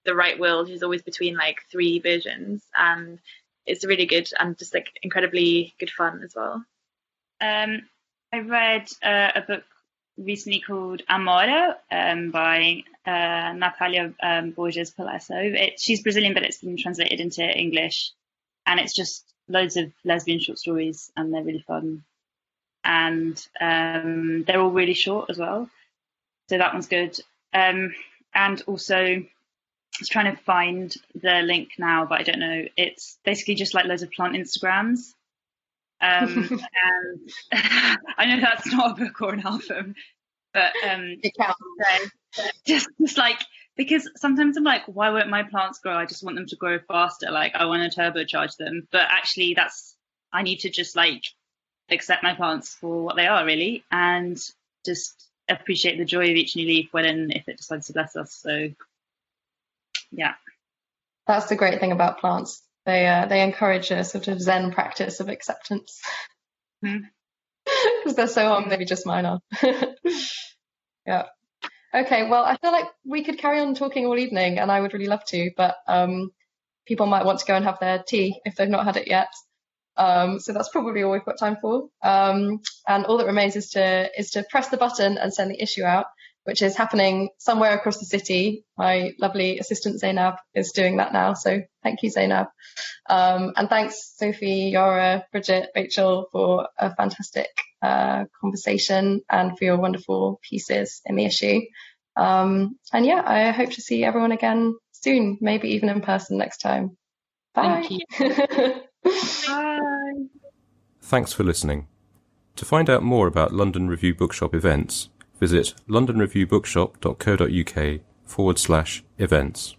the right world is always between like three versions, and it's really good and just like incredibly good fun as well. Um, I read uh, a book recently called Amore um, by uh, Natalia um, Borges Palesso. It, she's Brazilian, but it's been translated into English, and it's just loads of lesbian short stories, and they're really fun. And um, they're all really short as well. So that one's good. Um, and also, I was trying to find the link now, but I don't know. It's basically just like loads of plant Instagrams. Um, and I know that's not a book or an album, but um, it counts. So, just, just like, because sometimes I'm like, why won't my plants grow? I just want them to grow faster. Like, I want to turbocharge them. But actually, that's, I need to just like, accept my plants for what they are, really, and just appreciate the joy of each new leaf when and if it decides to bless us. So yeah, that's the great thing about plants. They uh, they encourage a sort of Zen practice of acceptance, because mm-hmm. they're so on. Maybe just mine are. Yeah. Okay, well, I feel like we could carry on talking all evening, and I would really love to, but um people might want to go and have their tea if they've not had it yet. Um, so that's probably all we've got time for. Um, and all that remains is to is to press the button and send the issue out, which is happening somewhere across the city. My lovely assistant Zainab is doing that now. So thank you, Zainab. Um, and thanks, Sophie, Yara, Bridget, Rachel, for a fantastic uh, conversation and for your wonderful pieces in the issue. Um, and yeah, I hope to see everyone again soon, maybe even in person next time. Bye. Thank you. Bye. Thanks for listening. To find out more about London Review Bookshop events, visit londonreviewbookshop.co.uk forward slash events.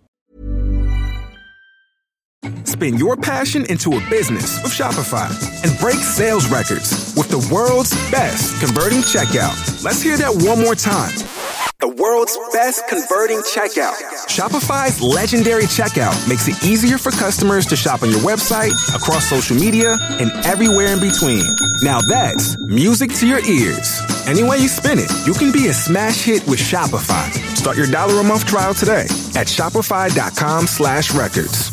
Spin your passion into a business with Shopify and break sales records with the world's best converting checkout. Let's hear that one more time. The world's best converting checkout. Shopify's legendary checkout makes it easier for customers to shop on your website, across social media, and everywhere in between. Now that's music to your ears. Any way you spin it, you can be a smash hit with Shopify. Start your dollar a month trial today at shopify.com slash records.